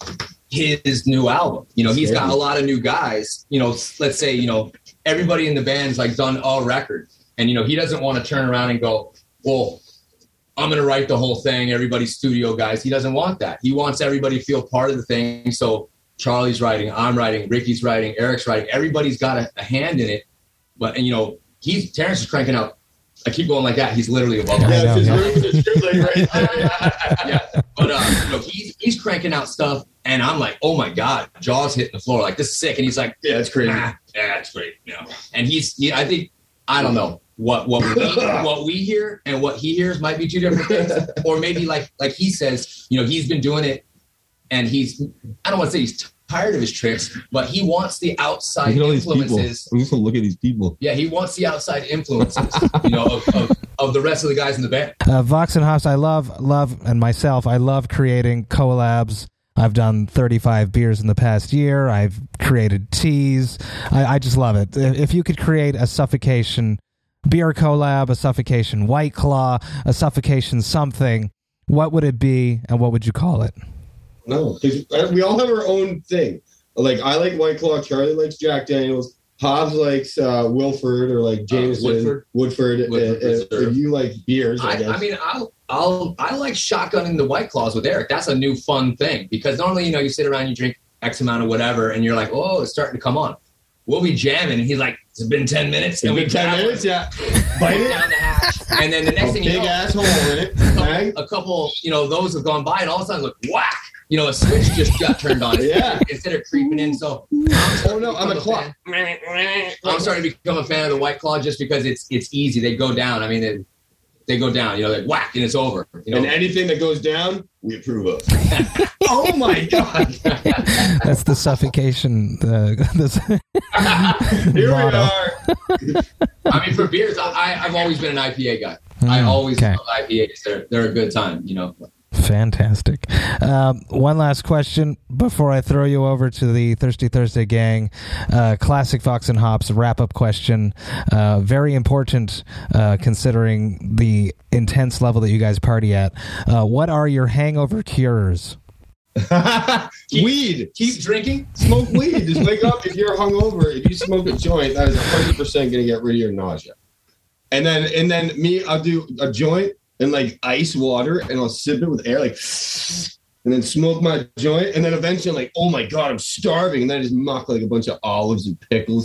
his new album. You know, he's got a lot of new guys. You know, let's say, you know, everybody in the band's like done a record. And, you know, he doesn't want to turn around and go, well, I'm going to write the whole thing. Everybody's studio guys. He doesn't want that. He wants everybody to feel part of the thing. So Charlie's writing, I'm writing, Ricky's writing, Eric's writing. Everybody's got a, a hand in it. But, and, you know, he's Terrence is cranking out. I keep going like that. He's literally above us. Yeah, his room is truly right there. Yeah. But, uh, you know, he's, he's cranking out stuff. And I'm like, oh my God, jaws hitting the floor. Like, this is sick. And he's like, yeah, it's crazy. Ah, yeah, it's great. You know, and he's, he, I think, I don't know what, what we, what we hear and what he hears might be two different things. Or maybe like, like he says, you know, he's been doing it and he's, I don't want to say he's tired of his tricks, but he wants the outside influences. I'm just going to look at these people. Yeah. He wants the outside influences, you know, of, of, of the rest of the guys in the band. Uh, Vox and Hops, I love, love, and myself, I love creating collabs. I've done thirty-five beers in the past year. I've created teas. I, I just love it. If you could create a Suffocation beer collab, a Suffocation White Claw, a Suffocation something, what would it be and what would you call it? No, because we all have our own thing. Like, I like White Claw, Charlie likes Jack Daniels, Hobbs likes uh, Wilford or like Jameson, uh, Woodford, Woodford, Woodford and, and, and you like beers. I, I, guess. I mean, I'll, I'll, I like shotgunning the White Claws with Eric. That's a new fun thing because normally, you know, you sit around, you drink X amount of whatever, and you're like, oh, it's starting to come on. We'll be jamming, and he's like, it's been ten minutes. And we ten minutes, yeah. Bite it down the hatch, and then the next a thing you big know, asshole in it. A couple, a couple, you know, those have gone by, and all of a sudden, look, whack. You know, a switch just got turned on. Yeah. Instead of creeping in. So, oh no, I'm a claw. I'm starting to become a fan of the White Claw just because it's it's easy. They go down. I mean, they, they go down. You know, they whack and it's over. You know? And anything that goes down, we approve of. Oh my god, that's the Suffocation. Uh, this Here motto. we are. I mean, for beers, I, I've always been an I P A guy. Mm, I always okay. love I P As. They're they're a good time. You know. Fantastic. Um, one last question before I throw you over to the Thirsty Thursday gang. Uh, classic Vox and Hops wrap-up question. Uh, very important uh, considering the intense level that you guys party at. Uh, what are your hangover cures? keep, weed. Keep drinking. Smoke weed. Just wake up. If you're hungover, if you smoke a joint, that is one hundred percent going to get rid of your nausea. And then, and then me, I'll do a joint. And like ice water, and I'll sip it with air, like, and then smoke my joint, and then eventually, I'm like, oh my god, I'm starving, and then I just muck like a bunch of olives and pickles.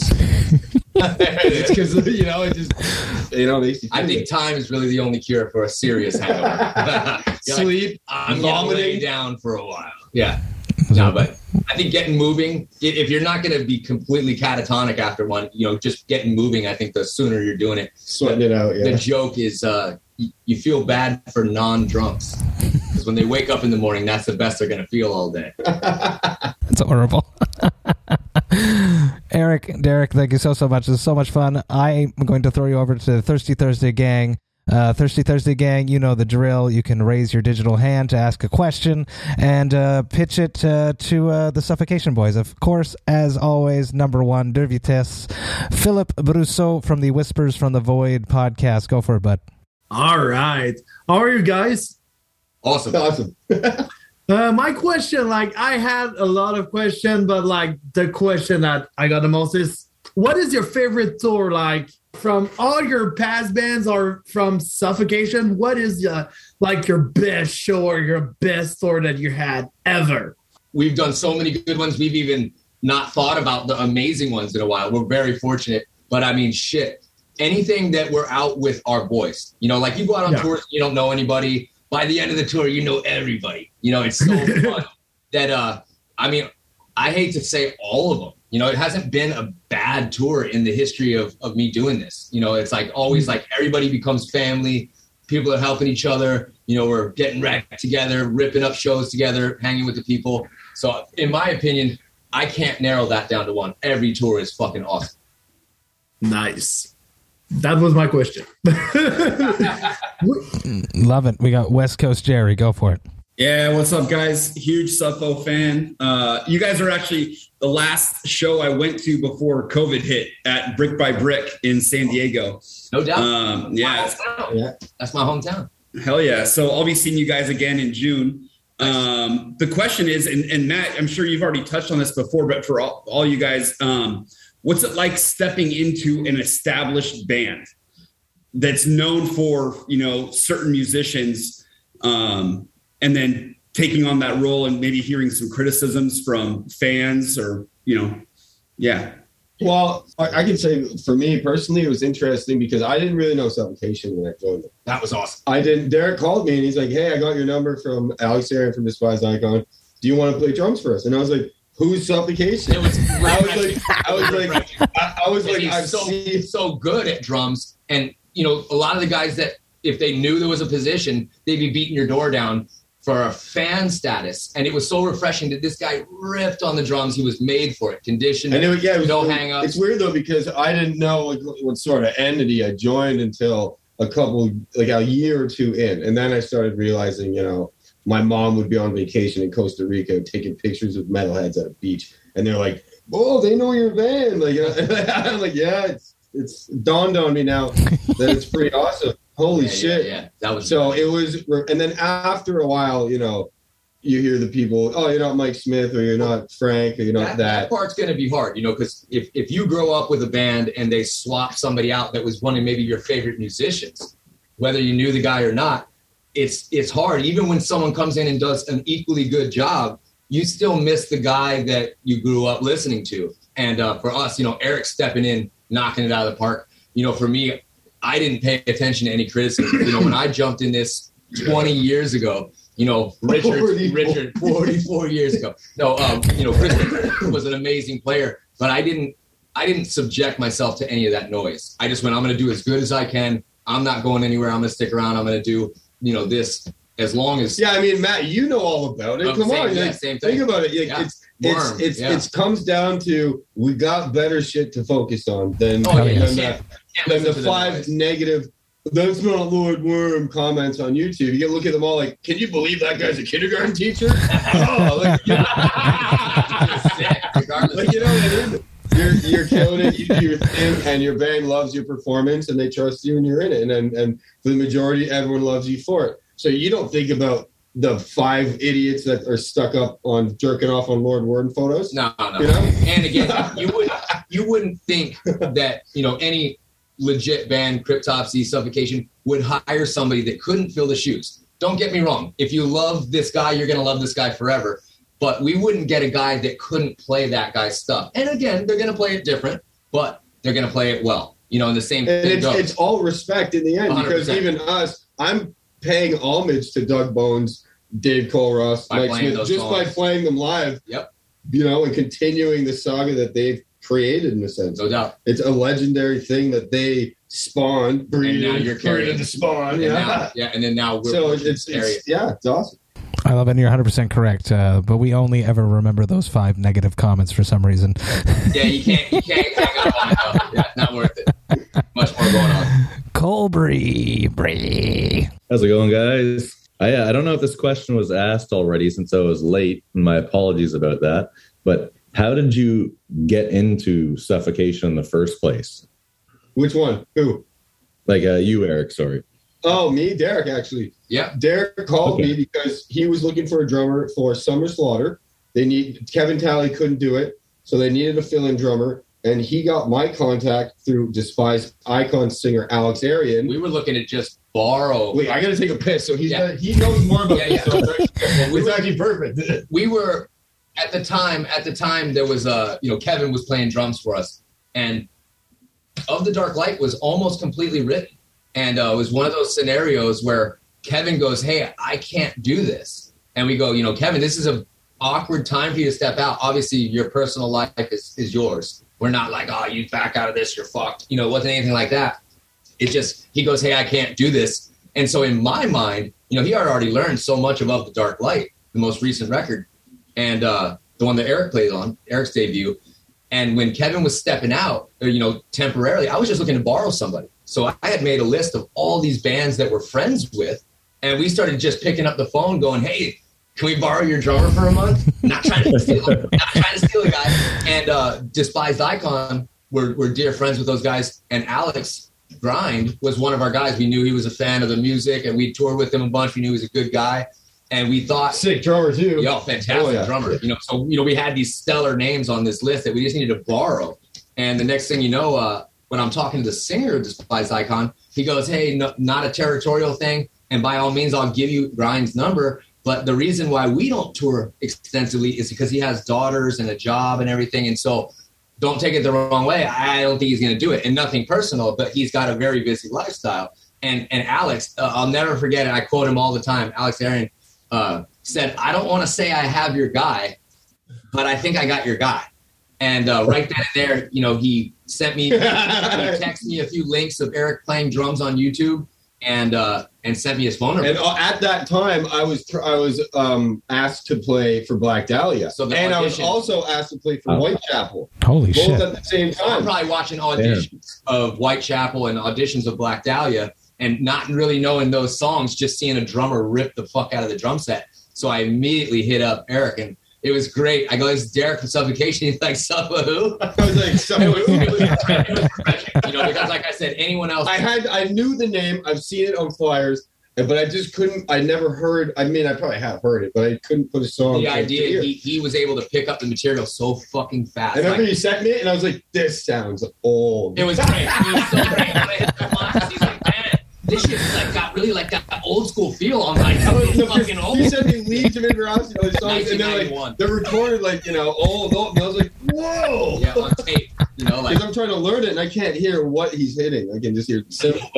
It's because you know, it just you know, makes you I think it. time is really the only cure for a serious hangover. Sleep, like, I'm vomiting, lay down for a while. Yeah, no, but I think getting moving. If you're not going to be completely catatonic after one, you know, just getting moving. I think the sooner you're doing it, sweating it out. Yeah. The joke is. uh You feel bad for non-drunks because when they wake up in the morning, that's the best they're going to feel all day. That's horrible. Eric, Derek, thank you so, so much. This is so much fun. I am going to throw you over to the Thirsty Thursday gang. Uh, Thirsty Thursday gang, you know the drill. You can raise your digital hand to ask a question and uh, pitch it uh, to uh, the Suffocation Boys. Of course, as always, number one, De Vitesse, Philip Brousseau from the Whispers from the Void podcast. Go for it, bud. All right. How are you guys? Awesome. Awesome. uh, my question, like, I had a lot of questions, but, like, the question that I got the most is, what is your favorite tour, like, from all your past bands or from Suffocation? What is, uh, like, your best show or your best tour that you had ever? We've done so many good ones. We've even not thought about the amazing ones in a while. We're very fortunate. But, I mean, shit. Anything that we're out with our boys, you know, like you go out on yeah. tours, you don't know anybody. By the end of the tour, you know everybody. You know, it's so fun that, uh, I mean, I hate to say all of them. You know, it hasn't been a bad tour in the history of, of me doing this. You know, it's like always like everybody becomes family. People are helping each other. You know, we're getting wrecked together, ripping up shows together, hanging with the people. So in my opinion, I can't narrow that down to one. Every tour is fucking awesome. Nice. That was my question. Love it. We got West Coast Jerry. Go for it. Yeah, what's up, guys? Huge Suffo fan. Uh, you guys are actually the last show I went to before COVID hit at Brick by Brick in San Diego. No doubt. Um, yeah. yeah, that's my hometown. Hell yeah. So I'll be seeing you guys again in June. Um, the question is, and, and Matt, I'm sure you've already touched on this before, but for all, all you guys, um, what's it like stepping into an established band that's known for, you know, certain musicians, um, and then taking on that role and maybe hearing some criticisms from fans or, you know, yeah. Well, I, I can say for me personally, it was interesting because I didn't really know Suffocation when I joined them. That was awesome. I didn't. Derek called me and he's like, "Hey, I got your number from Alex Aaron from Despised Icon. Do you want to play drums for us?" And I was like, "Who's Suffocation?" It was. I was like, I was like, I, I was like, he's I've so seen... so good at drums, and you know, a lot of the guys that if they knew there was a position, they'd be beating your door down for a fan status, and it was so refreshing that this guy ripped on the drums. He was made for it, conditioned. And it was, yeah, it was, no it, hang-ups. It's weird though because I didn't know like, what sort of entity I joined until a couple, like a year or two in, and then I started realizing, you know, my mom would be on vacation in Costa Rica taking pictures of metalheads at a beach, and they're like, "Oh, they know your band." Like, I'm like, "Yeah, it's it's dawned on me now that it's pretty awesome." Holy yeah, shit! Yeah, yeah, that was so it was, and then after a while, you know, you hear the people, "Oh, you're not Mike Smith, or you're not Frank, or you're not that." That, that part's going to be hard, you know, because if if you grow up with a band and they swap somebody out that was one of maybe your favorite musicians, whether you knew the guy or not, it's it's hard. Even when someone comes in and does an equally good job, you still miss the guy that you grew up listening to. And uh, for us, you know, Eric stepping in, knocking it out of the park. You know, for me, I didn't pay attention to any criticism. You know, when I jumped in this twenty years ago, you know, Richard, forty-four. Richard, forty-four years ago. No, um, you know, Chris was an amazing player, but I didn't, I didn't subject myself to any of that noise. I just went, I'm going to do as good as I can. I'm not going anywhere. I'm going to stick around. I'm going to do, you know, this as long as. Yeah, I mean, Matt, you know all about it. Um, Come same, on, yeah, like, same thing. Think about it. Like, Yeah. It's it's Worm, it's yeah. it's comes down to we got better shit to focus on than Oh, yeah, than, you the, can't- can't than listen the to the five noise. negative. That's not Lord Worm comments on YouTube. You get look at them all like, can you believe that guy's a kindergarten teacher? oh, like, you know, like, you know what I mean? You're you're killing it. You do your thing, and your band loves your performance, and they trust you, and you're in it. And and, and for the majority, everyone loves you for it. So you don't think about the five idiots that are stuck up on jerking off on Lord Worm photos. No, no. You know? And again, you would you wouldn't think that, you know, any legit band, Cryptopsy, Suffocation, would hire somebody that couldn't fill the shoes. Don't get me wrong. If you love this guy, you're going to love this guy forever. But we wouldn't get a guy that couldn't play that guy's stuff. And again, they're going to play it different, but they're going to play it well. You know, and the same And thing it's, goes. it's all respect in the end, one hundred because percent. even us, I'm paying homage to Doug Bones, Dave Colross, By Mike playing Smith, those just by songs. playing them live. Yep. You know, and continuing the saga that they've created in a sense. No doubt. It's a legendary thing that they spawned, And breeded, now you're carrying created it. to spawn. And Yeah. now, yeah, and then now we're So pushing it's, to carry it's yeah, it's awesome. I love it, and you're one hundred percent correct. Uh, but we only ever remember those five negative comments for some reason. Yeah, you can't, you can't hang up on it. though. Yeah, not worth it. Much more going on. Colbury, Bree. How's it going, guys? I, I don't know if this question was asked already since I was late, and my apologies about that. But how did you get into Suffocation in the first place? Which one? Who? Like uh, you, Eric, sorry. Oh, me, Derek, actually. Yeah. Derek called Okay. me because he was looking for a drummer for Summer Slaughter. They need Kevin Talley couldn't do it, so they needed a fill-in drummer. And he got my contact through Despised Icon singer Alex Arian. We were looking to just borrow. Wait, I got to take a piss. So he's Yeah. got, he knows more about Yeah, this. yeah. So it's actually, Well, we it's were- actually perfect. we were at the time at the time there was a you know Kevin was playing drums for us, and Of the Dark Light was almost completely written, and uh, it was one of those scenarios where Kevin goes, hey, I can't do this, and we go, you know, Kevin, this is a awkward time for you to step out. Obviously your personal life is, is yours. We're not like, oh, you back out of this, you're fucked, you know. It wasn't anything like that. It just, he goes, hey, I can't do this. And so in my mind, you know, he had already learned so much of Of the Dark Light, the most recent record, and uh, the one that Eric played on, Eric's debut. And when Kevin was stepping out, or, you know, temporarily, I was just looking to borrow somebody. So I had made a list of all these bands that we're friends with, and we started just picking up the phone going, hey, can we borrow your drummer for a month? Not trying to steal, not trying to steal a guy. And uh, Despised Icon, we're, we're dear friends with those guys. And Alex Grind was one of our guys. We knew he was a fan of the music, and we toured with him a bunch. We knew he was a good guy. And we thought, sick drummer too. Yo, fantastic Oh, yeah. drummer. You know, so you know, we had these stellar names on this list that we just needed to borrow. And the next thing you know, uh, when I'm talking to the singer of Despised Icon, he goes, "Hey, no, not a territorial thing, and by all means, I'll give you Grind's number. But the reason why we don't tour extensively is because he has daughters and a job and everything. And so, don't take it the wrong way. I don't think he's going to do it, and nothing personal, but he's got a very busy lifestyle." And and Alex, uh, I'll never forget it. I quote him all the time. Alex Arian uh, said, "I don't want to say I have your guy, but I think I got your guy." And uh, right then and there, you know, he sent me, he texted me a few links of Eric playing drums on YouTube, and uh, and sent me his phone number. And uh, at that time, I was tr- I was um, asked to play for Black Dahlia, So the and I was audition- also asked to play for Oh. Whitechapel. Holy Both shit. at the same So I'm time. probably watching auditions of Whitechapel and auditions of Black Dahlia, and not really knowing those songs, just seeing a drummer rip the fuck out of the drum set. So I immediately hit up Eric, and it was great. I go, "This is Derek from Suffocation." He's like, "Suffa who?" I was like, "Suffa who?" It was, it was refreshing, you know, because like I said, anyone else. I had, I knew the name. I've seen it on flyers, but I just couldn't. I never heard. I mean, I probably have heard it, but I couldn't put a song. The to idea, hear. he, he was able to pick up the material so fucking fast. I remember like, you sent me it, and I was like, "This sounds old." It was great. It was so great. When I hit the box, he's like, "Man, this shit's like got really like that old school feel." I'm like, "Oh, fucking old." You sent me Leaves of Inverosity, those songs, and they're like they're recorded like you know old, old. And I was like, "Whoa!" Yeah, on tape. You know, like because I'm trying to learn it, and I can't hear what he's hitting. I can just hear simple,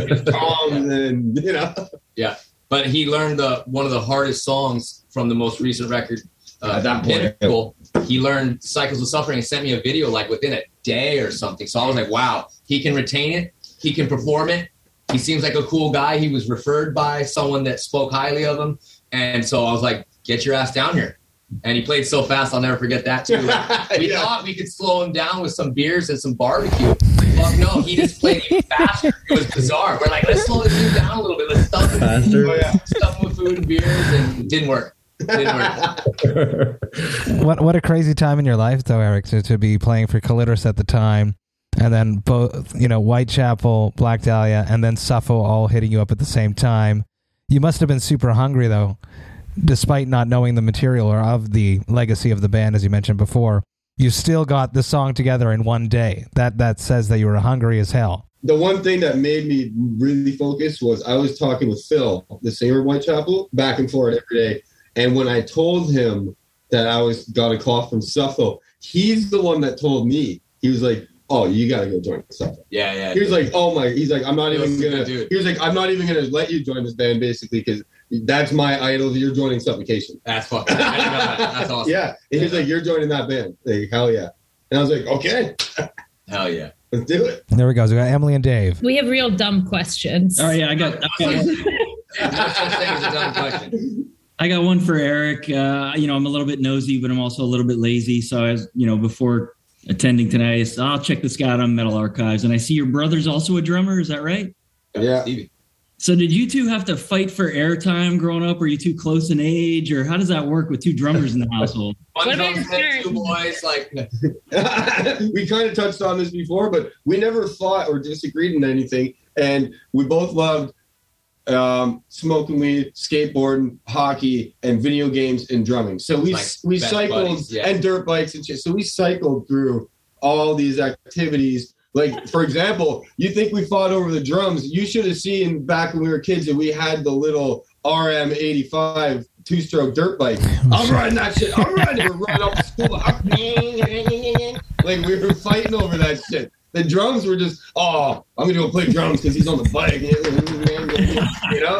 toms, and you know. Yeah, but he learned the one of the hardest songs from the most recent record. Uh, At that point, Pinnacle, he learned Cycles of Suffering and sent me a video like within a day or something. So I was like, wow, he can retain it. He can perform it. He seems like a cool guy. He was referred by someone that spoke highly of him. And so I was like, get your ass down here. And he played so fast, I'll never forget that too. Like, we Yeah. thought we could slow him down with some beers and some barbecue. Fuck no, he just played even faster. It was bizarre. We're like, let's slow this dude down a little bit. Let's stuff him, Faster? oh, yeah. stuff him with food and beers. And it didn't work. Didn't work. What what a crazy time in your life, though, Eric, to, to be playing for Calitrus at the time, and then both, you know, Whitechapel, Black Dahlia, and then Suffo all hitting you up at the same time. You must have been super hungry, though, despite not knowing the material or of the legacy of the band, as you mentioned before. You still got the song together in one day. That that says that you were hungry as hell. The one thing that made me really focus was I was talking with Phil, the singer of Whitechapel, back and forth every day. And when I told him that I was got a call from Suffo, he's the one that told me. He was like, "Oh, you got to go join Suffo." Yeah, yeah. He was like, "Oh my," he's like, "I'm not He even was a gonna." good dude. He was like, "I'm not even gonna let you join this band, basically, because that's my idol. You're joining Suffocation." That's fucking. I didn't know that. That's awesome. Yeah, and he was like, "You're joining that band." Like, hell yeah! And I was like, "Okay, Hell yeah, let's do it." There we go. So we got Emily and Dave. We have real dumb questions. Oh yeah, I got. I got no such thing as a dumb question. I got one for Eric. Uh, you know, I'm a little bit nosy, but I'm also a little bit lazy. So, as you know, before attending tonight, I said, I'll check this guy out on Metal Archives. And I see your brother's also a drummer. Is that right? Yeah. So, did you two have to fight for airtime growing up? Were you too close in age, or how does that work with two drummers in the household? One drum set, two boys, like We kind of touched on this before, but we never fought or disagreed in anything, and we both loved um, smoking weed, skateboarding, hockey, and video games and drumming. So we Like we best cycled buddies, yeah. and dirt bikes and shit. So we cycled through all these activities. Like, for example, you think we fought over the drums. You should have seen back when we were kids that we had the little R M eighty-five two-stroke dirt bike. I'm riding that shit. I'm riding it. We're running up to school. Like, we were fighting over that shit. The drums were just, oh, I'm going to go play drums because he's on the bike. You know?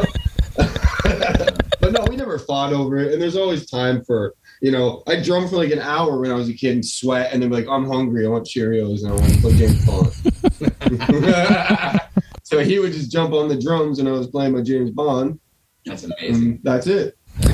But no, we never fought over it. And there's always time for, you know, I drummed for like an hour when I was a kid and sweat. And then be like, I'm hungry. I want Cheerios and I want to play James Bond. So he would just jump on the drums and I was playing my James Bond. That's amazing. That's it.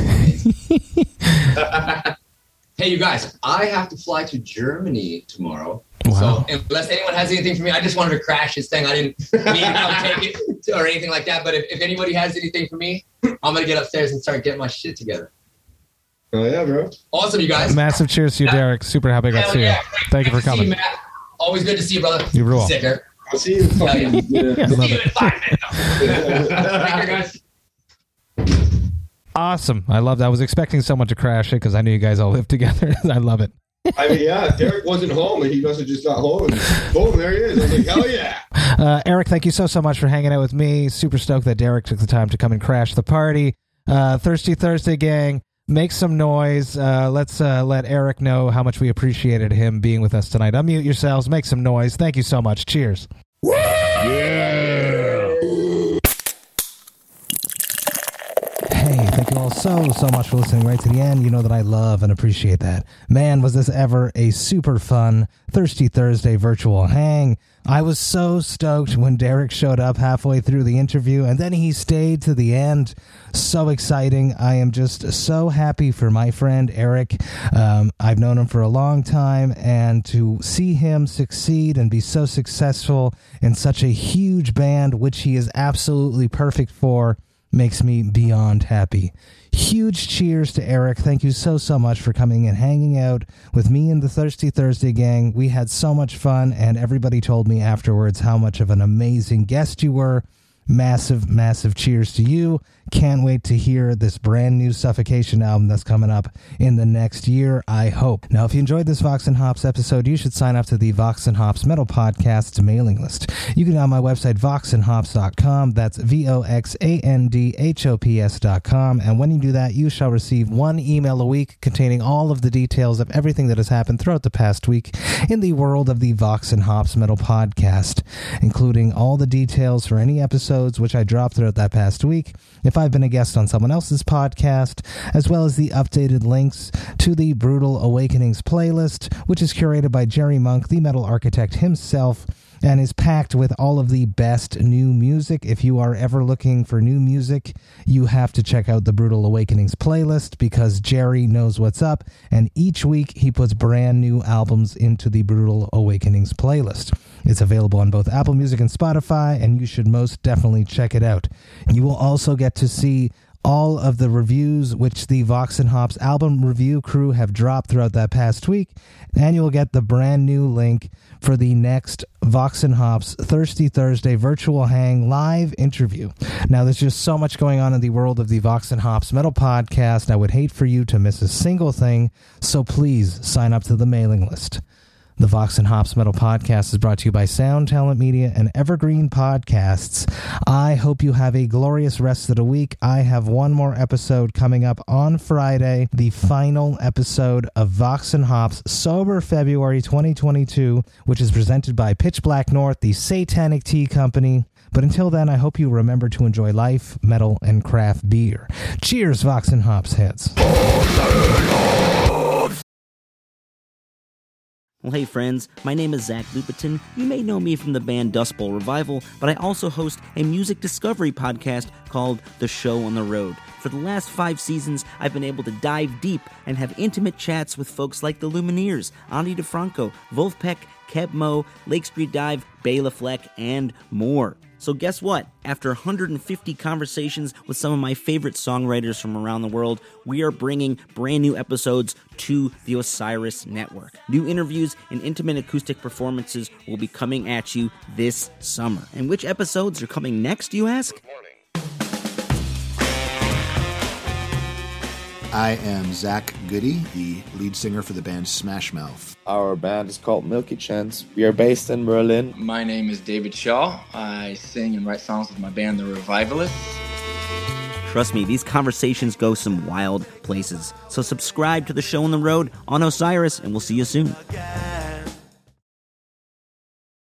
Hey, you guys, I have to fly to Germany tomorrow. Wow. So unless anyone has anything for me, I just wanted to crash this thing. I didn't need to come take it or anything like that. But if, if anybody has anything for me, I'm going to get upstairs and start getting my shit together. Oh, yeah, bro. Awesome, you guys. Massive cheers to you, Derek. Super happy I got to Hell see you. yeah. Thank you for Good to see coming. Matt. Always good to see you, brother. You rule. Sicker. I'll see you in Hell yeah. fucking. Yeah. See you in five minutes. Take care, guys. Awesome. I love that. I was expecting someone to crash it because I knew you guys all lived together. I love it. I mean, yeah, Derek wasn't home, and he must have just got home, and boom, there he is. I was like, hell yeah. Uh, Eric, thank you so, so much for hanging out with me. Super stoked that Derek took the time to come and crash the party. Uh, Thirsty Thursday gang, make some noise. Uh, let's uh, let Eric know how much we appreciated him being with us tonight. Unmute yourselves. Make some noise. Thank you so much. Cheers. Hey, thank you all so, so much for listening right to the end. You know that I love and appreciate that. Man, was this ever a super fun Thirsty Thursday virtual hang. I was so stoked when Derek showed up halfway through the interview, and then he stayed to the end. So exciting. I am just so happy for my friend Eric. Um, I've known him for a long time, and to see him succeed and be so successful in such a huge band, which he is absolutely perfect for, makes me beyond happy. Huge cheers to Eric. Thank you so, so much for coming and hanging out with me and the Thirsty Thursday gang. We had so much fun, and everybody told me afterwards how much of an amazing guest you were. Massive, massive cheers to you. Can't wait to hear this brand new Suffocation album that's coming up in the next year, I hope. Now, if you enjoyed this Vox and Hops episode, you should sign up to the Vox and Hops Metal Podcast's mailing list. You can go on my website, vox and hops dot com. That's V O X A N D H O P S dot com. And when you do that, you shall receive one email a week containing all of the details of everything that has happened throughout the past week in the world of the Vox and Hops Metal Podcast, including all the details for any episode which I dropped throughout that past week, if I've been a guest on someone else's podcast, as well as the updated links to the Brutal Awakenings playlist, which is curated by Jerry Monk, the metal architect himself, and is packed with all of the best new music. If you are ever looking for new music, you have to check out the Brutal Awakenings playlist, because Jerry knows what's up, and each week he puts brand new albums into the Brutal Awakenings playlist. It's available on both Apple Music and Spotify, and you should most definitely check it out. You will also get to see all of the reviews which the Vox and Hops album review crew have dropped throughout that past week, and you will get the brand new link for the next Vox and Hops Thirsty Thursday virtual hang live interview. Now, there's just so much going on in the world of the Vox and Hops Metal Podcast, and I would hate for you to miss a single thing, so please sign up to the mailing list. The Vox and Hops Metal Podcast is brought to you by Sound Talent Media and Evergreen Podcasts. I hope you have a glorious rest of the week. I have one more episode coming up on Friday, the final episode of Vox and Hops Sober February twenty twenty-two, which is presented by Pitch Black North, the Satanic Tea Company. But until then, I hope you remember to enjoy life, metal, and craft beer. Cheers, Vox and Hops heads. Well, hey friends, my name is Zach Lupetin. You may know me from the band Dust Bowl Revival, but I also host a music discovery podcast called The Show on the Road. For the last five seasons, I've been able to dive deep and have intimate chats with folks like the Lumineers, Ani DeFranco, Wolfpack, Keb Mo, Lake Street Dive, Bela Fleck, and more. So guess what? After one hundred fifty conversations with some of my favorite songwriters from around the world, we are bringing brand new episodes to the Osiris Network. New interviews and intimate acoustic performances will be coming at you this summer. And which episodes are coming next, you ask? I am Zach Goody, the lead singer for the band Smash Mouth. Our band is called Milky Chance. We are based in Berlin. My name is David Shaw. I sing and write songs with my band, The Revivalists. Trust me, these conversations go some wild places. So subscribe to The Show on the Road on Osiris, and we'll see you soon.